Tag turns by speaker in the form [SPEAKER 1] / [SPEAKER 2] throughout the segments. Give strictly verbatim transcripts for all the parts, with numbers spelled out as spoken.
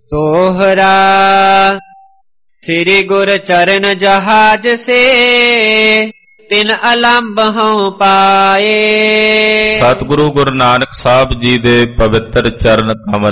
[SPEAKER 1] ਤੋਹਰਾ। ਸ੍ਰੀ ਗੁਰ ਚਰਨ ਜਹਾਜ ਸੇ ਤਿਨ ਅਲੰਬ ਹਉ ਪਾਏ।
[SPEAKER 2] ਸਤਿਗੁਰੂ ਗੁਰੂ ਨਾਨਕ ਸਾਹਿਬ ਜੀ ਦੇ ਪਵਿੱਤਰ ਚਰਨ ਕਮਲ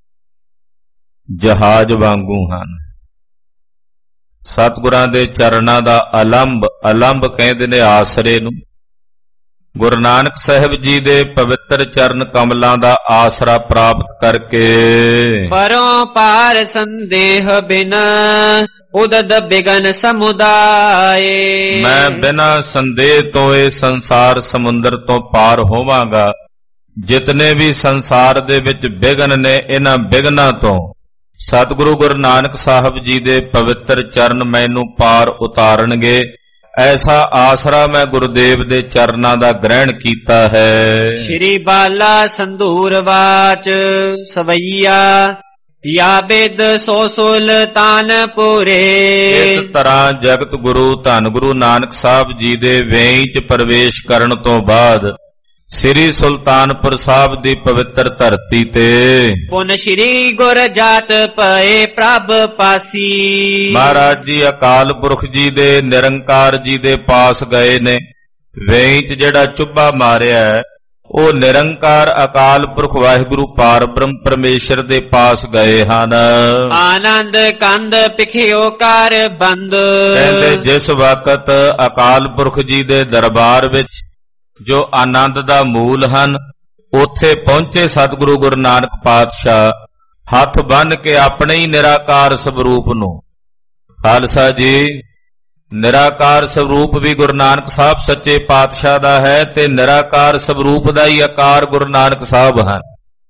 [SPEAKER 2] ਜਹਾਜ਼ ਵਾਂਗੂ ਹਨ। ਸਤਿਗੁਰਾਂ ਦੇ ਚਰਨਾਂ ਦਾ ਅਲੰਬ, ਅਲੰਬ ਕਹਿੰਦੇ ਨੇ ਆਸਰੇ ਨੂੰ। ਗੁਰੂ ਨਾਨਕ ਸਾਹਿਬ ਜੀ ਦੇ ਪਵਿੱਤਰ ਚਰਨ ਕਮਲਾਂ ਦਾ ਆਸਰਾ ਪ੍ਰਾਪਤ ਕਰਕੇ
[SPEAKER 1] ਪਰੋਂ ਪਾਰ ਸੰਦੇਹ ਬਿਨ ਉਦਦ ਬਿਗਨ ਸਮੁਦਾਏ।
[SPEAKER 2] ਮੈਂ ਬਿਨਾਂ ਸੰਦੇਹ ਤੋਂ ਇਹ ਸੰਸਾਰ ਸਮੁੰਦਰ ਤੋਂ ਪਾਰ ਹੋਵਾਂਗਾ। ਜਿਤਨੇ ਵੀ ਸੰਸਾਰ ਦੇ ਵਿੱਚ ਬਿਗਨ ਨੇ, ਇਹਨਾਂ ਬਿਗਨਾਂ ਤੋਂ ਸਤਿਗੁਰੂ ਗੁਰੂ ਨਾਨਕ ਸਾਹਿਬ ਜੀ ਦੇ ਪਵਿੱਤਰ ਚਰਨ ਮੈਨੂੰ ਪਾਰ ਉਤਾਰਨਗੇ। ਐਸਾ ਆਸਰਾ ਮੈਂ ਗੁਰਦੇਵ ਦੇ ਚਰਨਾਂ ਦਾ ਗ੍ਰਹਿਣ ਕੀਤਾ ਹੈ।
[SPEAKER 1] ਸ਼੍ਰੀ ਬਾਲਾ ਸੰਧੂਰ ਵਾਚ ਸਵਈਆ ਯਾ ਬਿਦ ਸੋ ਸੁਲਤਾਨਪੁਰੇ।
[SPEAKER 2] ਇਸ ਤਰ੍ਹਾਂ ਜਗਤ ਗੁਰੂ ਧੰਨ ਗੁਰੂ ਨਾਨਕ ਸਾਹਿਬ ਜੀ ਦੇ ਵੇਈਂ ਚ ਪ੍ਰਵੇਸ਼ ਕਰਨ ਤੋਂ ਬਾਅਦ ਸ੍ਰੀ ਸੁਲਤਾਨਪੁਰ ਸਾਹਿਬ ਦੀ ਪਵਿੱਤਰ ਧਰਤੀ ਤੇ
[SPEAKER 1] ਪੁਨ ਸ਼੍ਰੀ ਗੁਰ ਜਾਤ ਪਏ ਪ੍ਰਭ ਪਾਸੀ।
[SPEAKER 2] ਮਹਾਰਾਜ ਜੀ ਅਕਾਲ ਪੁਰਖ ਜੀ ਦੇ ਨਿਰੰਕਾਰ ਜੀ ਦੇ ਪਾਸ ਗਏ ਨੇ। ਵੇਈਂ ਚ ਜਿਹੜਾ ਚੁੱਭਾ ਮਾਰਿਆ ਉਹ ਨਿਰੰਕਾਰ ਅਕਾਲ ਪੁਰਖ ਵਾਹਿਗੁਰੂ ਪਾਰ ਬ੍ਰਹਮ ਪਰਮੇਸ਼ਰ ਦੇ ਪਾਸ ਗਏ ਹਨ।
[SPEAKER 1] ਆਨੰਦ ਕੰਧ ਪਿਖਿਓ ਕਰ ਬੰਦ।
[SPEAKER 2] ਕਹਿੰਦੇ ਜਿਸ ਵਕਤ ਅਕਾਲ ਪੁਰਖ ਜੀ ਦੇ ਦਰਬਾਰ ਵਿੱਚ ਜੋ ਆਨੰਦ ਦਾ ਮੂਲ ਹਨ, ਉੱਥੇ ਪਹੁੰਚੇ ਸਤਿਗੁਰੂ ਗੁਰੂ ਨਾਨਕ ਪਾਤਸ਼ਾਹ ਹੱਥ ਬੰਨ੍ਹ ਕੇ ਆਪਣੇ ਹੀ ਨਿਰਾਕਾਰ ਸਰੂਪ ਨੂੰ। ਖਾਲਸਾ ਜੀ, ਨਿਰਾਕਾਰ ਸਰੂਪ ਵੀ ਗੁਰੂ ਨਾਨਕ ਸਾਹਿਬ ਸੱਚੇ ਪਾਤਸ਼ਾਹ ਦਾ ਹੈ ਤੇ ਨਿਰਾਕਾਰ ਸਰੂਪ ਦਾ ਹੀ ਆਕਾਰ ਗੁਰੂ ਨਾਨਕ ਸਾਹਿਬ ਹਨ।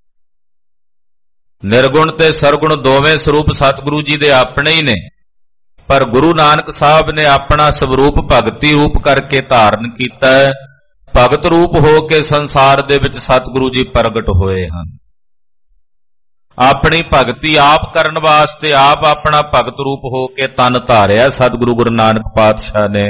[SPEAKER 2] ਨਿਰਗੁਣ ਤੇ ਸਰਗੁਣ ਦੋਵੇਂ ਸਰੂਪ ਸਤਿਗੁਰੂ ਜੀ ਦੇ ਆਪਣੇ ਹੀ ਨੇ, ਪਰ ਗੁਰੂ ਨਾਨਕ ਸਾਹਿਬ ਨੇ ਆਪਣਾ ਸਰੂਪ ਭਗਤੀ ਰੂਪ ਕਰਕੇ ਧਾਰਨ ਕੀਤਾ ਹੈ। ਭਗਤ ਰੂਪ ਹੋ ਕੇ ਸੰਸਾਰ ਦੇ ਵਿੱਚ ਸਤਿਗੁਰੂ ਜੀ ਪ੍ਰਗਟ ਹੋਏ ਹਨ। ਆਪਣੀ ਭਗਤੀ ਆਪ ਕਰਨ ਵਾਸਤੇ ਆਪ ਆਪਣਾ ਭਗਤ ਰੂਪ ਹੋ ਕੇ ਤਨ ਧਾਰਿਆ ਸਤਿਗੁਰੂ ਗੁਰੂ ਨਾਨਕ ਪਾਤਸ਼ਾਹ ਨੇ।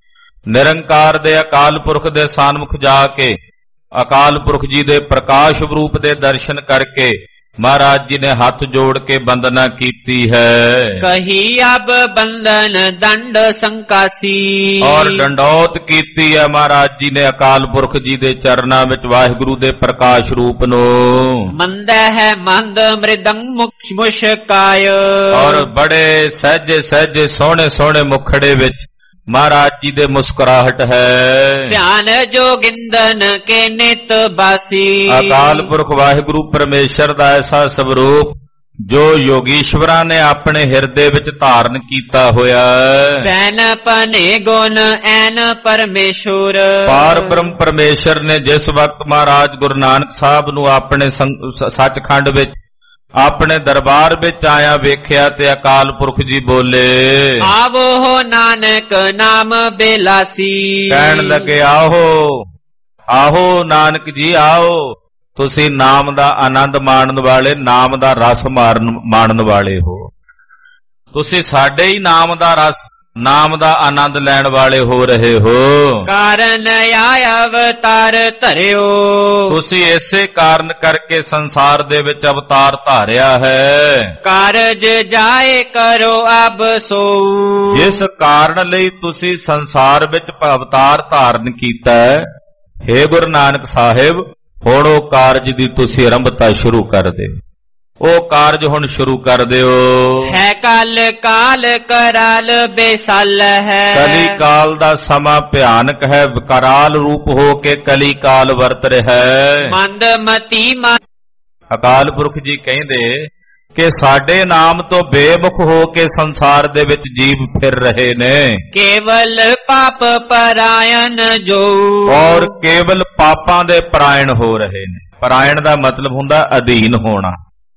[SPEAKER 2] ਨਿਰੰਕਾਰ ਦੇ ਅਕਾਲ ਪੁਰਖ ਦੇ ਸਾਨਮੁਖ ਜਾ ਕੇ ਅਕਾਲ ਪੁਰਖ ਜੀ ਦੇ ਪ੍ਰਕਾਸ਼ ਰੂਪ ਦੇ ਦਰਸ਼ਨ ਕਰਕੇ ਮਹਾਰਾਜ ਜੀ ਨੇ ਹੱਥ ਜੋੜ ਕੇ ਬੰਦਨਾ ਕੀਤੀ ਹੈ।
[SPEAKER 1] ਕਹੀ ਅਬ ਬੰਦਨ ਦੰਡ ਸੰਕਾਸੀ।
[SPEAKER 2] ਔਰ ਡੰਡੌਤ ਕੀਤੀ ਹੈ ਮਹਾਰਾਜ ਜੀ ਨੇ ਅਕਾਲ ਪੁਰਖ ਜੀ ਦੇ ਚਰਨਾਂ ਵਿੱਚ ਵਾਹਿਗੁਰੂ ਦੇ ਪ੍ਰਕਾਸ਼ ਰੂਪ ਨੂੰ।
[SPEAKER 1] ਮੰਦ ਹੈ ਮੰਦ ਮ੍ਰਿਦੰਗ ਮੁਖ ਮੁਸ਼ਕਾਇ।
[SPEAKER 2] ਔਰ ਬੜੇ ਸਹਿਜੇ ਸਹਿਜੇ ਸੋਹਣੇ ਸੋਹਣੇ ਮੁਖੜੇ ਵਿੱਚ ਮਹਾਰਾਜ ਜੀ ਦੇ ਮੁਸਕਰਾਹਟ ਹੈ।
[SPEAKER 1] ਧਿਆਨ ਜੋਗਿੰਦਨ ਕੇ ਨਿਤ ਬਾਸੀ।
[SPEAKER 2] ਅਕਾਲ ਪੁਰਖ ਵਾਹਿਗੁਰੂ ਪਰਮੇਸ਼ਰ ਦਾ ਐਸਾ ਸਰੂਪ ਜੋ ਯੋਗੀਸ਼ਵਰਾਂ ਨੇ ਆਪਣੇ ਹਿਰਦੇ ਵਿੱਚ ਧਾਰਨ ਕੀਤਾ ਹੋਇਆ ਹੈ।
[SPEAKER 1] ਤੈਨ ਪਨੇ ਗੁਣ ਐਨ ਪਰਮੇਸ਼ੁਰ।
[SPEAKER 2] ਪਾਰ ਬ੍ਰਹਮ ਪਰਮੇਸ਼ਰ ਨੇ ਜਿਸ ਵਕਤ ਮਹਾਰਾਜ ਗੁਰੂ ਨਾਨਕ ਸਾਹਿਬ ਨੂੰ ਆਪਣੇ ਸੱਚਖੰਡ ਵਿੱਚ ਆਪਣੇ ਦਰਬਾਰ ਵਿੱਚ ਆਇਆ ਵੇਖਿਆ ਤੇ ਅਕਾਲ ਪੁਰਖ ਜੀ ਬੋਲੇ,
[SPEAKER 1] ਆਵੋ ਨਾਨਕ ਨਾਮ ਬੇਲਾਸੀ।
[SPEAKER 2] ਕਹਿਣ ਲੱਗੇ, ਆਹੋ ਆਹੋ ਨਾਨਕ ਜੀ ਆਓ, ਤੁਸੀਂ ਨਾਮ ਦਾ ਆਨੰਦ ਮਾਣਨ ਵਾਲੇ, ਨਾਮ ਦਾ ਰਸ ਮਾਰਨ ਮਾਣਨ ਵਾਲੇ ਹੋ। ਤੁਸੀਂ ਸਾਡੇ ਹੀ ਨਾਮ ਦਾ ਰਸ, ਨਾਮ ਦਾ ਆਨੰਦ ਲੈਣ ਵਾਲੇ ਹੋ ਰਹੇ ਹੋ।
[SPEAKER 1] ਕਾਰਨ ਆਇ ਅਵਤਾਰ ਧਰਿਓ।
[SPEAKER 2] ਤੁਸੀਂ ਇਸੇ ਕਾਰਨ ਕਰਕੇ ਸੰਸਾਰ ਦੇ ਵਿੱਚ ਅਵਤਾਰ ਧਾਰਿਆ ਹੈ।
[SPEAKER 1] ਕਾਰਜ ਜਾਏ ਕਰੋ ਅਬ ਸੋ।
[SPEAKER 2] ਜਿਸ ਕਾਰਨ ਲਈ ਤੁਸੀਂ ਸੰਸਾਰ ਵਿੱਚ ਅਵਤਾਰ ਧਾਰਨ ਕੀਤਾ ਹੈ, ਹੇ ਗੁਰੂ ਨਾਨਕ ਸਾਹਿਬ, ਹੁਣ ਉਹ ਕਾਰਜ ਦੀ ਤੁਸੀਂ ਆਰੰਭਤਾ ਸ਼ੁਰੂ ਕਰ ਦਿਓ। ਉਹ ਕਾਰਜ ਹੁਣ ਸ਼ੁਰੂ ਕਰ ਦਿਓ।
[SPEAKER 1] ਹੈ ਕਲ ਕਾਲ ਕਰਾਲ ਬੇਸਲ ਹੈ।
[SPEAKER 2] ਕਲੀ ਕਾਲ ਦਾ ਸਮਾਂ ਭਿਆਨਕ ਹੈ, ਵਿਕਰਾਲ ਰੂਪ ਹੋ ਕੇ ਕਲੀ ਕਾਲ ਵਰਤ ਰਿਹਾ ਹੈ।
[SPEAKER 1] ਮੰਦ ਮਤੀ ਮਨ।
[SPEAKER 2] ਅਕਾਲ ਪੁਰਖ ਜੀ ਕਹਿੰਦੇ ਕਿ ਸਾਡੇ ਨਾਮ ਤੋਂ ਬੇਮੁਖ ਹੋ ਕੇ ਸੰਸਾਰ ਦੇ ਵਿੱਚ ਜੀਵ ਫਿਰ ਰਹੇ ਨੇ।
[SPEAKER 1] ਕੇਵਲ ਪਾਪ ਪਰਾਇਣ ਜੋ।
[SPEAKER 2] ਔਰ ਕੇਵਲ ਪਾਪਾਂ ਦੇ ਪਰਾਇਣ ਹੋ ਰਹੇ ਨੇ। ਪਰਾਇਣ ਦਾ ਮਤਲਬ ਹੁੰਦਾ ਅਧੀਨ ਹੋਣਾ।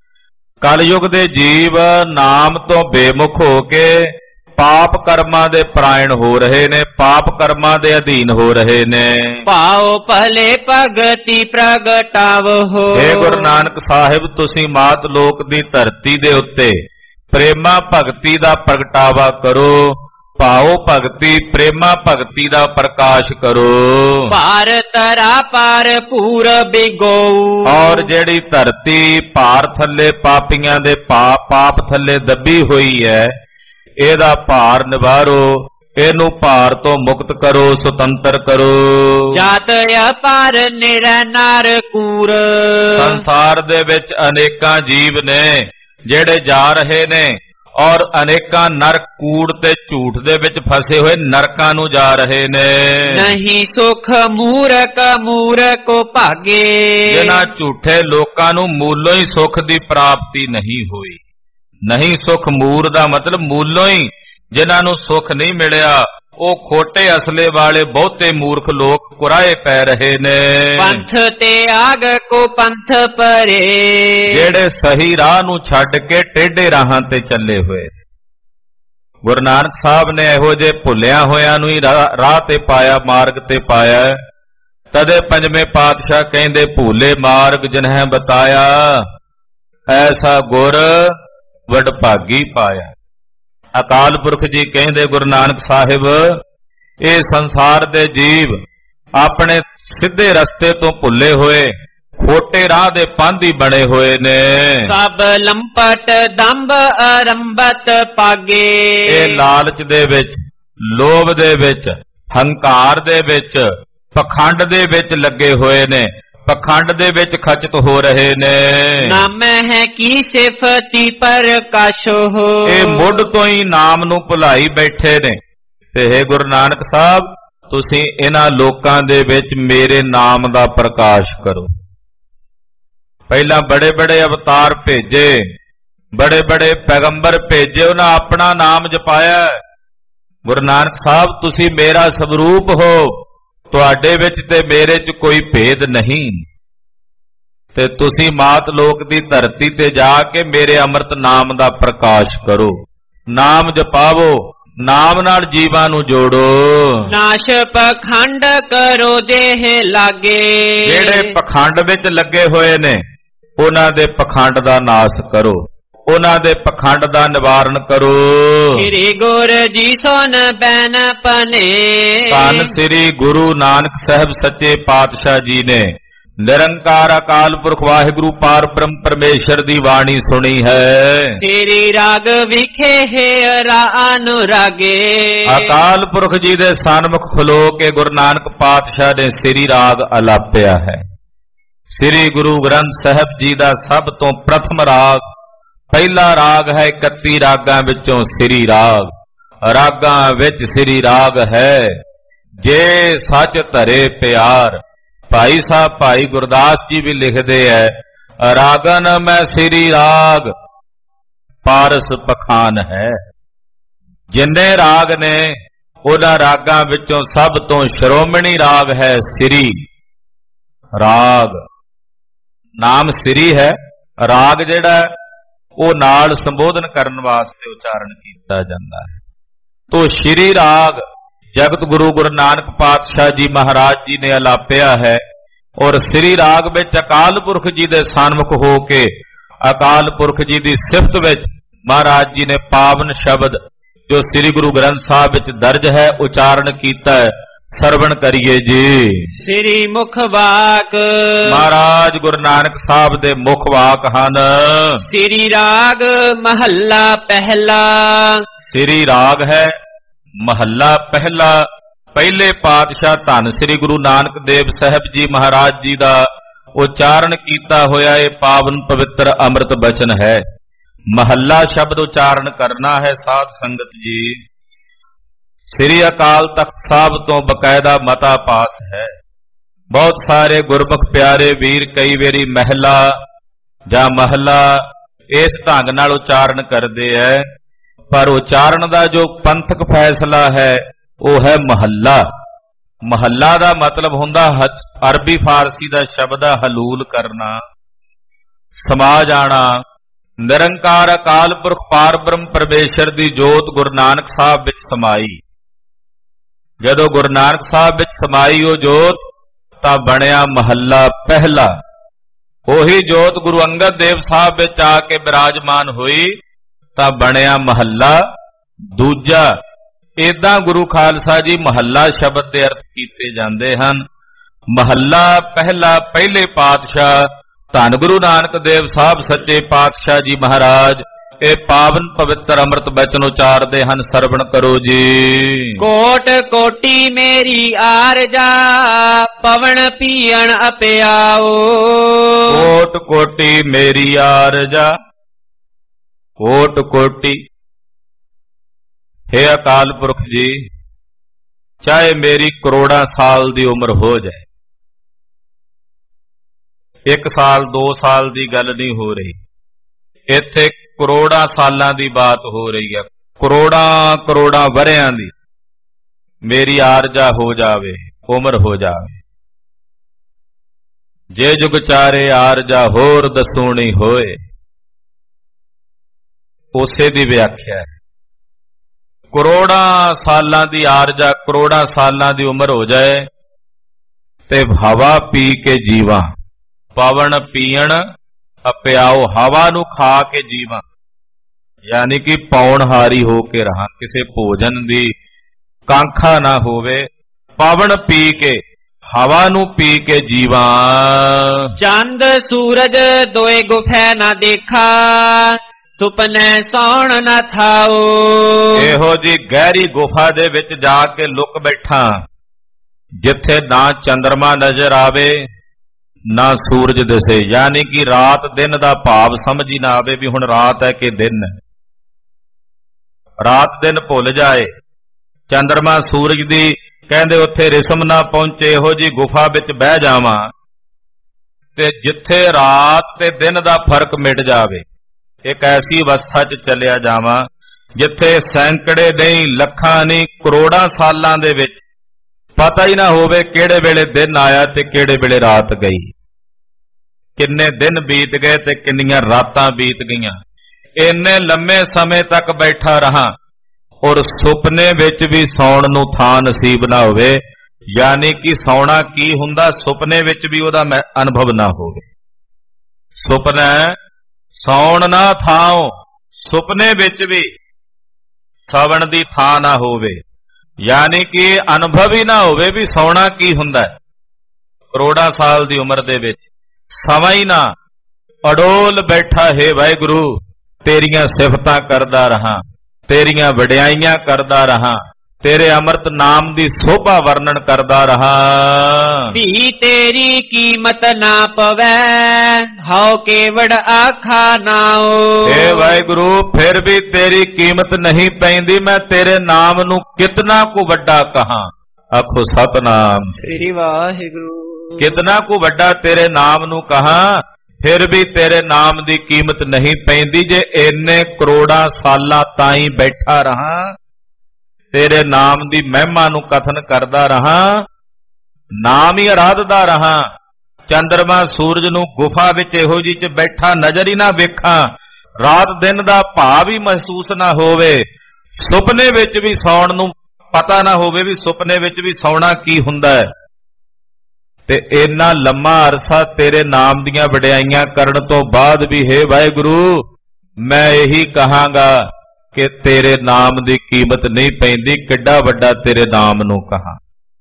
[SPEAKER 2] ਕਲਯੁਗ ਦੇ ਜੀਵ ਨਾਮ ਤੋਂ ਬੇਮੁਖ ਹੋ ਕੇ ਪਾਪ ਕਰਮਾਂ ਦੇ ਪਰਾਇਣ ਹੋ ਰਹੇ ਨੇ, ਪਾਪ ਕਰਮਾਂ ਦੇ ਅਧੀਨ ਹੋ ਰਹੇ ਨੇ।
[SPEAKER 1] ਪਾਓ ਭਲੇ ਭਗਤੀ ਪ੍ਰਗਟਾਵੋ।
[SPEAKER 2] ਹੇ ਗੁਰੂ ਨਾਨਕ ਸਾਹਿਬ, ਤੁਸੀਂ ਮਾਤ ਲੋਕ ਦੀ ਧਰਤੀ ਦੇ ਉੱਤੇ ਪ੍ਰੇਮਾ ਭਗਤੀ ਦਾ ਪ੍ਰਗਟਾਵਾ ਕਰੋ। ਭਾਉ ਭਗਤੀ ਪ੍ਰੇਮਾ ਭਗਤੀ ਦਾ ਪ੍ਰਕਾਸ਼ ਕਰੋ।
[SPEAKER 1] ਭਾਰ ਤਰਾ ਪਾਰ ਪੂਰਬ ਗੋਊ,
[SPEAKER 2] ਔਰ ਜਿਹੜੀ ਧਰਤੀ ਭਾਰ ਥੱਲੇ ਪਾਪੀਆਂ ਦੇ ਪਾਪ ਪਾਪ ਥੱਲੇ ਦੱਬੀ ਹੋਈ ਹੈ, ਇਹਦਾ ਭਾਰ ਨਿਵਾਰੋ, ਇਹਨੂੰ ਭਾਰ ਤੋਂ ਮੁਕਤ ਕਰੋ, ਸੁਤੰਤਰ ਕਰੋ।
[SPEAKER 1] ਜਾਤ ਅਪਾਰ ਨਿਰਨਾਰ ਕੂਰ,
[SPEAKER 2] ਸੰਸਾਰ ਦੇ ਵਿੱਚ ਅਨੇਕਾਂ ਜੀਵ ਨੇ ਜਿਹੜੇ ਜਾ ਰਹੇ ਨੇ, ਔਰ ਅਨੇਕਾਂ ਨਰਕ ਕੂੜ ਤੇ ਝੂਠ ਦੇ ਵਿੱਚ ਫਸੇ ਹੋਏ ਨਰਕਾਂ ਨੂੰ ਜਾ ਰਹੇ ਨੇ।
[SPEAKER 1] ਨਹੀਂ ਸੁਖ ਮੂਰਖ ਮੂਰਖੋ ਭਾਗੇ,
[SPEAKER 2] ਜਿਨ੍ਹਾਂ ਝੂਠੇ ਲੋਕਾਂ ਨੂੰ ਮੂਲੋਂ ਹੀ ਸੁਖ ਦੀ ਪ੍ਰਾਪਤੀ ਨਹੀਂ ਹੋਈ। ਨਹੀਂ ਸੁਖ ਮੂਰ ਦਾ ਮਤਲਬ ਮੂਲੋਂ ਹੀ ਜਿਨ੍ਹਾਂ ਨੂੰ ਸੁਖ ਨਹੀਂ ਮਿਲਿਆ, ਉਹ ਖੋਟੇ ਅਸਲੇ ਵਾਲੇ ਬਹੁਤੇ ਮੂਰਖ ਲੋਕ ਕੁਰਾਏ ਪੈ ਰਹੇ ਨੇ।
[SPEAKER 1] ਪੰਥ ਤੇ ਆਗ ਕੋ ਪੰਥ ਪਰੇ,
[SPEAKER 2] ਜਿਹੜੇ ਸਹੀ ਰਾਹ ਨੂੰ ਛੱਡ ਕੇ ਟੇਢੇ ਰਾਹਾਂ ਤੇ ਚੱਲੇ ਹੋਏ। ਗੁਰੂ ਨਾਨਕ ਸਾਹਿਬ ਨੇ ਇਹੋ ਜਿਹੇ ਭੁੱਲਿਆ ਹੋਇਆਂ ਨੂੰ ਹੀ ਰਾਹ ਤੇ ਪਾਇਆ, ਮਾਰਗ ਤੇ ਪਾਇਆ। ਤਦੇ ਪੰਜਵੇਂ ਪਾਤਸ਼ਾਹ ਕਹਿੰਦੇ ਭੂਲੇ ਮਾਰਗ ਜਿਨਹਿ ਬਤਾਇਆ, ਐਸਾ ਗੁਰ ਵਡਭਾਗੀ ਪਾਇਆ। ਅਕਾਲ ਪੁਰਖ ਜੀ ਕਹਿੰਦੇ ਗੁਰੂ ਨਾਨਕ ਸਾਹਿਬ, ਇਹ ਸੰਸਾਰ ਦੇ ਜੀਵ ਆਪਣੇ ਸਿੱਧੇ ਰਸਤੇ ਤੋਂ ਭੁੱਲੇ ਹੋਏ ਖੋਟੇ ਰਾਹ ਦੇ ਪਾਂਧੀ ਬਣੇ ਹੋਏ ਨੇ।
[SPEAKER 1] ਸਭ ਲੰਪਟ ਦੰਭ ਅਰੰਭਤ ਪਾਗੇ,
[SPEAKER 2] ਇਹ ਲਾਲਚ ਦੇ ਵਿੱਚ, ਲੋਭ ਦੇ ਵਿੱਚ, ਹੰਕਾਰ ਦੇ ਵਿੱਚ, ਪਖੰਡ ਦੇ ਵਿੱਚ ਲੱਗੇ ਹੋਏ ਨੇ, ਪਖੰਡ ਦੇ ਵਿੱਚ ਖਚਤ ਹੋ ਰਹੇ ਨੇ।
[SPEAKER 1] ਨਾਮ ਹੈ ਕੀ ਸਿਫਤੀ ਪ੍ਰਕਾਸ਼ੋ,
[SPEAKER 2] ਇਹ ਮੁੱਢ ਤੋਂ ਹੀ ਨਾਮ ਨੂੰ ਭੁਲਾਈ ਬੈਠੇ ਨੇ। ਤੇ ਹੈ ਗੁਰੂ ਨਾਨਕ ਸਾਹਿਬ, ਤੁਸੀਂ ਇਹਨਾਂ ਲੋਕਾਂ ਦੇ ਵਿੱਚ ਮੇਰੇ ਨਾਮ ਦਾ ਪ੍ਰਕਾਸ਼ ਕਰੋ। ਪਹਿਲਾਂ ਬੜੇ ਬੜੇ ਅਵਤਾਰ ਭੇਜੇ, ਬੜੇ ਬੜੇ ਪੈਗੰਬਰ ਭੇਜੇ, ਉਹਨਾਂ ਆਪਣਾ ਨਾਮ ਜਪਾਇਆ। ਗੁਰੂ ਨਾਨਕ ਸਾਹਿਬ, ਤੁਸੀਂ ਮੇਰਾ ਸਵਰੂਪ ਹੋ, ਤੁਹਾਡੇ ਵਿੱਚ ਤੇ ਮੇਰੇ 'ਚ ਕੋਈ ਭੇਦ ਨਹੀਂ। ਤੇ ਤੁਸੀਂ ਮਾਤ ਲੋਕ ਦੀ ਧਰਤੀ ਤੇ ਜਾ ਕੇ ਮੇਰੇ ਅੰਮ੍ਰਿਤ ਨਾਮ ਦਾ ਪ੍ਰਕਾਸ਼ ਕਰੋ, ਨਾਮ ਜਪਾਵੋ, ਨਾਮ ਨਾਲ ਜੀਵਾਂ ਨੂੰ ਜੋੜੋ।
[SPEAKER 1] ਨਾਸ਼ ਪਖੰਡ ਕਰੋ ਦੇਹ ਲਾਗੇ,
[SPEAKER 2] ਜਿਹੜੇ ਪਖੰਡ ਵਿੱਚ ਲੱਗੇ ਹੋਏ ਨੇ ਉਹਨਾਂ ਦੇ ਪਖੰਡ ਦਾ ਨਾਸ਼ ਕਰੋ, ਉਹਨਾਂ ਦੇ ਪਖੰਡ ਦਾ ਨਿਵਾਰਨ ਕਰੋ।
[SPEAKER 1] ਸ੍ਰੀ ਗੁਰ ਜੀ ਸੁਨ ਬੈਨ ਪਨੇ,
[SPEAKER 2] ਧੰਨ ਸ੍ਰੀ ਗੁਰੂ ਨਾਨਕ ਸਾਹਿਬ ਸੱਚੇ ਪਾਤਸ਼ਾਹ ਜੀ ਨੇ ਨਿਰੰਕਾਰ ਅਕਾਲ ਪੁਰਖ ਵਾਹਿਗੁਰੂ ਪਾਰ ਬ੍ਰਹਮ ਪਰਮੇਸ਼ਰ ਦੀ ਬਾਣੀ ਸੁਣੀ ਹੈ।
[SPEAKER 1] ਸ੍ਰੀ ਰਾਗ ਵਿਖੇ ਹੈ ਅਨੁਰਾਗੇ,
[SPEAKER 2] ਅਕਾਲ ਪੁਰਖ ਜੀ ਦੇ ਸਨਮੁਖ ਖਲੋ ਕੇ ਗੁਰੂ ਨਾਨਕ ਪਾਤਸ਼ਾਹ ਨੇ ਸ੍ਰੀ ਰਾਗ ਅਲਾਪਿਆ ਹੈ। ਸ੍ਰੀ ਗੁਰੂ ਗ੍ਰੰਥ ਸਾਹਿਬ ਜੀ ਦਾ ਸਭ ਤੋਂ ਪ੍ਰਥਮ ਰਾਗ, ਪਹਿਲਾ ਰਾਗ ਹੈ ਇਕੱਤੀ ਰਾਗਾਂ ਵਿੱਚੋਂ ਸ੍ਰੀ ਰਾਗ। ਰਾਗਾਂ ਵਿੱਚ ਸ੍ਰੀ ਰਾਗ ਹੈ ਜੇ ਸੱਚ ਧਰੇ ਪਿਆਰ। ਭਾਈ ਸਾਹਿਬ ਭਾਈ ਗੁਰਦਾਸ ਜੀ ਵੀ ਲਿਖਦੇ ਐ, ਰਾਗਨ ਮੈਂ ਸ੍ਰੀ ਰਾਗ ਪਾਰਸ ਪਖਾਨ ਹੈ। ਜਿੰਨੇ ਰਾਗ ਨੇ ਉਹਨਾਂ ਰਾਗਾਂ ਵਿੱਚੋਂ ਸਭ ਤੋਂ ਸ਼੍ਰੋਮਣੀ ਰਾਗ ਹੈ ਸ੍ਰੀ ਰਾਗ। ਨਾਮ ਸ੍ਰੀ ਹੈ, ਰਾਗ ਜਿਹੜਾ ਉਹ ਨਾਲ ਸੰਬੋਧਨ ਕਰਨ ਵਾਸਤੇ ਉਚਾਰਨ ਕੀਤਾ ਜਾਂਦਾ ਹੈ। ਤੋ ਸ਼੍ਰੀ ਰਾਗ ਜਗਤ ਗੁਰੂ ਗੁਰੂ ਨਾਨਕ ਪਾਤਸ਼ਾਹ ਜੀ ਮਹਾਰਾਜ ਜੀ ਨੇ ਅਲਾਪਿਆ ਹੈ। ਔਰ ਸ੍ਰੀ ਰਾਗ ਵਿੱਚ ਅਕਾਲ ਪੁਰਖ ਜੀ ਦੇ ਸਨਮੁਖ ਹੋ ਕੇ ਅਕਾਲ ਪੁਰਖ ਜੀ ਦੀ ਸਿਫਤ ਵਿੱਚ ਮਹਾਰਾਜ ਜੀ ਨੇ ਪਾਵਨ ਸ਼ਬਦ ਜੋ ਸ੍ਰੀ ਗੁਰੂ ਗ੍ਰੰਥ ਸਾਹਿਬ ਵਿੱਚ ਦਰਜ ਹੈ ਉਚਾਰਨ ਕੀਤਾ ਹੈ। ਸਰਵਣ ਕਰੀਏ ਜੀ।
[SPEAKER 1] ਸ੍ਰੀ ਮੁਖ ਵਾਕ
[SPEAKER 2] ਮਹਾਰਾਜ ਗੁਰੂ ਨਾਨਕ ਸਾਹਿਬ ਦੇ ਮੁਖ ਵਾਕ ਹਨ।
[SPEAKER 1] ਸ੍ਰੀ ਰਾਗ ਮਹੱਲਾ ਪਹਿਲਾ।
[SPEAKER 2] ਸ੍ਰੀ ਰਾਗ ਹੈ ਮਹੱਲਾ ਪਹਿਲਾ। ਪਹਿਲੇ ਪਾਤਸ਼ਾਹ ਧੰਨ ਸ੍ਰੀ ਗੁਰੂ ਨਾਨਕ ਦੇਵ ਸਾਹਿਬ ਜੀ ਮਹਾਰਾਜ ਜੀ ਦਾ ਉਚਾਰਨ ਕੀਤਾ ਹੋਇਆ ਇਹ ਪਾਵਨ ਪਵਿੱਤਰ ਅੰਮ੍ਰਿਤ ਬਚਨ ਹੈ। ਮਹੱਲਾ ਸ਼ਬਦ ਉਚਾਰਨ ਕਰਨਾ ਹੈ ਸਾਧ ਸੰਗਤ ਜੀ। ਸ੍ਰੀ ਅਕਾਲ ਤਖਤ ਸਾਹਿਬ ਤੋਂ ਬਕਾਇਦਾ ਮਤਾ ਪਾਸ ਹੈ। ਬਹੁਤ ਸਾਰੇ ਗੁਰਮੁਖ ਪਿਆਰੇ ਵੀਰ ਕਈ ਵਾਰੀ ਮਹਿਲਾ ਜਾਂ ਮਹੱਲਾ ਇਸ ਢੰਗ ਨਾਲ ਉਚਾਰਨ ਕਰਦੇ ਐ, ਪਰ ਉਚਾਰਨ ਦਾ ਜੋ ਪੰਥਕ ਫੈਸਲਾ ਹੈ ਉਹ ਹੈ ਮਹੱਲਾ। ਮਹੱਲਾ ਦਾ ਮਤਲਬ ਹੁੰਦਾ ਅਰਬੀ ਫਾਰਸੀ ਦਾ ਸ਼ਬਦ ਹੈ ਹਲੂਲ ਕਰਨਾ, ਸਮਾ ਜਾਣਾ। ਨਿਰੰਕਾਰ ਅਕਾਲ ਪੁਰਖ ਪਾਰ ਬ੍ਰਹਮ ਪਰਮੇਸ਼ਰ ਦੀ ਜੋਤ ਗੁਰੂ ਨਾਨਕ ਸਾਹਿਬ ਵਿੱਚ ਸਮਾਈ। ਜਦੋਂ ਗੁਰੂ ਨਾਨਕ ਸਾਹਿਬ ਵਿੱਚ ਸਮਾਈ ਉਹ ਜੋਤ ਤਾਂ ਬਣਿਆ ਮਹੱਲਾ ਪਹਿਲਾ। ਉਹੀ ਜੋਤ ਗੁਰੂ ਅੰਗਦ ਦੇਵ ਸਾਹਿਬ ਵਿੱਚ ਆ ਕੇ ਬਿਰਾਜਮਾਨ ਹੋਈ ਤਾਂ ਬਣਿਆ ਮਹੱਲਾ ਦੂਜਾ। ਏਦਾਂ ਗੁਰੂ ਖਾਲਸਾ ਜੀ ਮਹੱਲਾ ਸ਼ਬਦ ਦੇ ਅਰਥ ਕੀਤੇ ਜਾਂਦੇ ਹਨ। ਮਹੱਲਾ ਪਹਿਲਾ ਪਹਿਲੇ ਪਾਤਸ਼ਾਹ ਧੰਨ ਗੁਰੂ ਨਾਨਕ ਦੇਵ ਸਾਹਿਬ ਸੱਚੇ ਪਾਤਸ਼ਾਹ ਜੀ ਮਹਾਰਾਜ ਇਹ ਪਾਵਨ ਪਵਿੱਤਰ ਅੰਮ੍ਰਿਤ ਬਚਨ ਉਚਾਰਦੇ ਹਨ। ਸਰਵਣ ਕਰੋ ਜੀ।
[SPEAKER 1] ਕੋਟ ਕੋਟੀ ਮੇਰੀ ਆਰਜਾ ਪਵਨ ਪੀਣ ਅਪਿਆਓ।
[SPEAKER 2] ਕੋਟ ਕੋਟੀ ਮੇਰੀ ਆਰਜਾ ਕੋਟ ਕੋਟੀ। हे ਅਕਾਲ ਪੁਰਖ ਜੀ, ਚਾਹੇ ਮੇਰੀ ਕਰੋੜਾਂ ਸਾਲ ਦੀ ਉਮਰ ਹੋ ਜਾਏ, ਇੱਕ ਸਾਲ ਦੋ ਸਾਲ ਦੀ ਗੱਲ ਨਹੀਂ ਹੋ ਰਹੀ, ਇੱਥੇ ਕਰੋੜਾਂ ਸਾਲਾਂ ਦੀ ਬਾਤ ਹੋ ਰਹੀ ਹੈ, ਕਰੋੜਾਂ ਕਰੋੜਾਂ ਵਰਿਆਂ ਦੀ ਮੇਰੀ ਆਰਜਾ ਹੋ ਜਾਵੇ, ਉਮਰ ਹੋ ਜਾਵੇ। ਜੇ ਜੁਗ ਚਾਰੇ ਆਰਜਾ ਹੋਰ ਦਸੂਣੀ ਹੋਏ, ਉਸੇ ਦੀ ਵਿਆਖਿਆ ਹੈ। ਕਰੋੜਾਂ ਸਾਲਾਂ ਦੀ ਆਰਜਾ, ਕਰੋੜਾਂ ਸਾਲਾਂ ਦੀ ਉਮਰ ਹੋ ਜਾਏ ਤੇ ਹਵਾ ਪੀ ਕੇ ਜੀਵਾਂ, ਪਵਨ ਪੀਣ ਅਪਿਆਓ, ਹਵਾ ਨੂੰ ਖਾ ਕੇ ਜੀਵਾਂ, ਯਾਨੀ ਕਿ ਪੌਣਹਾਰੀ ਹੋ ਕੇ ਰਹਾਂ, ਕਿਸੇ ਭੋਜਨ ਦੀ ਕਾਂਖਾ ਨਾ ਹੋਵੇ, ਪਵਨ ਪੀ ਕੇ ਹਵਾ ਨੂੰ ਪੀ ਕੇ ਜੀਵਾਂ।
[SPEAKER 1] ਚੰਦ ਸੂਰਜ ਦੋਏ ਗੁਫੈ ਨਾ ਦੇਖਾ, ਸੁਪਨੇ ਸੌਣ ਨਾ ਥਾਓ।
[SPEAKER 2] ਇਹੋ ਜੀ ਗਹਿਰੀ ਗੁਫਾ ਦੇ ਵਿੱਚ ਜਾ ਕੇ ਲੁਕ ਬੈਠਾ, ਜਿੱਥੇ ਨਾ ਚੰਦਰਮਾ ਨਜ਼ਰ ਆਵੇ ਨਾ ਸੂਰਜ ਦਿਸੇ, ਯਾਨੀ ਕਿ ਰਾਤ ਦਿਨ ਦਾ ਭਾਵ ਸਮਝ ਹੀ ਨਾ ਆਵੇ ਵੀ ਹੁਣ ਰਾਤ ਹੈ ਕਿ ਦਿਨ ਹੈ। ਰਾਤ ਦਿਨ ਭੁੱਲ ਜਾਏ, ਚੰਦਰਮਾ ਸੂਰਜ ਦੀ ਕਹਿੰਦੇ ਉੱਥੇ ਰਿਸਮ ਨਾ ਪਹੁੰਚੇ, ਇਹੋ ਜੀ ਗੁਫਾ ਵਿੱਚ ਬਹਿ ਜਾਵਾਂ ਤੇ ਜਿੱਥੇ ਰਾਤ ਤੇ ਦਿਨ ਦਾ ਫਰਕ ਮਿਟ ਜਾਵੇ, ਇੱਕ ਐਸੀ ਅਵਸਥਾ 'ਚ ਚੱਲਿਆ ਜਾਵਾਂ ਜਿੱਥੇ ਸੈਂਕੜੇ ਨਹੀਂ, ਲੱਖਾਂ ਨਹੀਂ, ਕਰੋੜਾਂ ਸਾਲਾਂ ਦੇ ਵਿੱਚ ਪਤਾ ਹੀ ਨਾ ਹੋਵੇ ਕਿਹੜੇ ਵੇਲੇ ਦਿਨ ਆਇਆ ਤੇ ਕਿਹੜੇ ਵੇਲੇ ਰਾਤ ਗਈ, ਕਿੰਨੇ ਦਿਨ ਬੀਤ ਗਏ ਤੇ ਕਿੰਨੀਆਂ ਰਾਤਾਂ ਬੀਤ ਗਈਆਂ। ਇੰਨੇ ਲੰਮੇ ਸਮੇਂ ਤੱਕ ਬੈਠਾ ਰਹਾ ਔਰ ਸੁਪਨੇ ਵਿੱਚ ਵੀ ਸੌਣ ਨੂੰ ਥਾਂ ਨਸੀਬ ਨਾ ਹੋਵੇ, ਯਾਨੀ ਕਿ ਸੌਣਾ ਕੀ ਹੁੰਦਾ, ਸੁਪਨੇ ਵਿੱਚ ਵੀ ਉਹਦਾ ਅਨੁਭਵ ਨਾ ਹੋਵੇ। ਸੁਪਨਾ ਸੌਣ ਨਾ ਥਾਂ, ਸੁਪਨੇ ਵਿੱਚ ਵੀ ਸੌਣ ਦੀ ਥਾਂ ਨਾ ਹੋਵੇ, ਯਾਨੀ ਕਿ ਅਨੁਭਵ ਹੀ ਨਾ ਹੋਵੇ ਵੀ ਸੌਣਾ ਕੀ ਹੁੰਦਾ। ਕਰੋੜਾਂ ਸਾਲ ਦੀ ਉਮਰ ਦੇ ਵਿੱਚ ਸਮਾਂ ਹੀ ਨਾ, ਅਡੋਲ ਬੈਠਾ ਹੈ ਵਾਹਿਗੁਰੂ, ਤੇਰੀਆਂ ਸਿਫਤਾਂ ਕਰਦਾ ਰਹਾ, ਤੇਰੀਆਂ ਵਡਿਆਈਆਂ ਕਰਦਾ ਰਹਾ, ਤੇਰੇ ਅੰਮ੍ਰਿਤ ਨਾਮ ਦੀ ਸੋਭਾ ਵਰਣਨ ਕਰਦਾ ਰਹਾ।
[SPEAKER 1] ਵੀ ਤੇਰੀ ਕੀਮਤ ਨਾ ਪਵੈ, ਹਉ ਕੇਵੜ ਆਖਾ ਨਾਓ।
[SPEAKER 2] ਏ ਵਾਹਿਗੁਰੂ, ਫਿਰ ਵੀ ਤੇਰੀ ਕੀਮਤ ਨਹੀਂ ਪੈਂਦੀ, ਮੈਂ ਤੇਰੇ ਨਾਮ ਨੂੰ ਕਿਤਨਾ ਕੁ ਵੱਡਾ ਕਹਾਂ। ਆਖੋ ਸਤਨਾਮ
[SPEAKER 1] ਸ੍ਰੀ ਵਾਹਿਗੁਰੂ।
[SPEAKER 2] ਕਿਤਨਾ ਕੁ ਵੱਡਾ ਤੇਰੇ ਨਾਮ ਨੂੰ ਕਹਾਂ, ਫਿਰ ਵੀ ਤੇਰੇ ਨਾਮ ਦੀ ਕੀਮਤ ਨਹੀਂ ਪੈਂਦੀ। ਜੇ ਇੰਨੇ ਕਰੋੜਾਂ ਸਾਲਾਂ ਤਾਈਂ ਬੈਠਾ ਰਹਾ, ਤੇਰੇ ਨਾਮ ਦੀ ਮਹਿਮਾ ਨੂੰ ਕਥਨ ਕਰਦਾ ਰਹਾ, ਨਾਮ ਹੀ ਅਰਾਧਦਾ ਰਹਾ, ਚੰਦਰਮਾ ਸੂਰਜ ਨੂੰ ਗੁਫਾ ਵਿੱਚ ਇਹੋ ਜਿਹੀ 'ਚ ਬੈਠਾ ਨਜ਼ਰ ਹੀ ਨਾ ਵੇਖਾਂ, ਰਾਤ ਦਿਨ ਦਾ ਭਾਵ ਹੀ ਮਹਿਸੂਸ ਨਾ ਹੋਵੇ, ਸੁਪਨੇ ਵਿੱਚ ਵੀ ਸੌਣ ਨੂੰ ਪਤਾ ਨਾ ਹੋਵੇ ਵੀ ਸੁਪਨੇ ਵਿੱਚ ਵੀ ਸੌਣਾ ਕੀ ਹੁੰਦਾ ਹੈ, ਤੇ ਇੰਨਾ ਲੰਮਾ ਅਰਸਾ ਤੇਰੇ ਨਾਮ ਦੀਆਂ ਵਡਿਆਈਆਂ ਕਰਨ ਤੋਂ ਬਾਅਦ ਵੀ ਹੈ ਵਾਹਿਗੁਰੂ, ਮੈਂ ਇਹੀ ਕਹਾਂਗਾ ਕਿ ਤੇਰੇ ਨਾਮ ਦੀ ਕੀਮਤ ਨਹੀਂ ਪੈਂਦੀ। ਕਿੱਡਾ ਵੱਡਾ ਤੇਰੇ ਨਾਮ ਨੂੰ ਕਹਾਂ।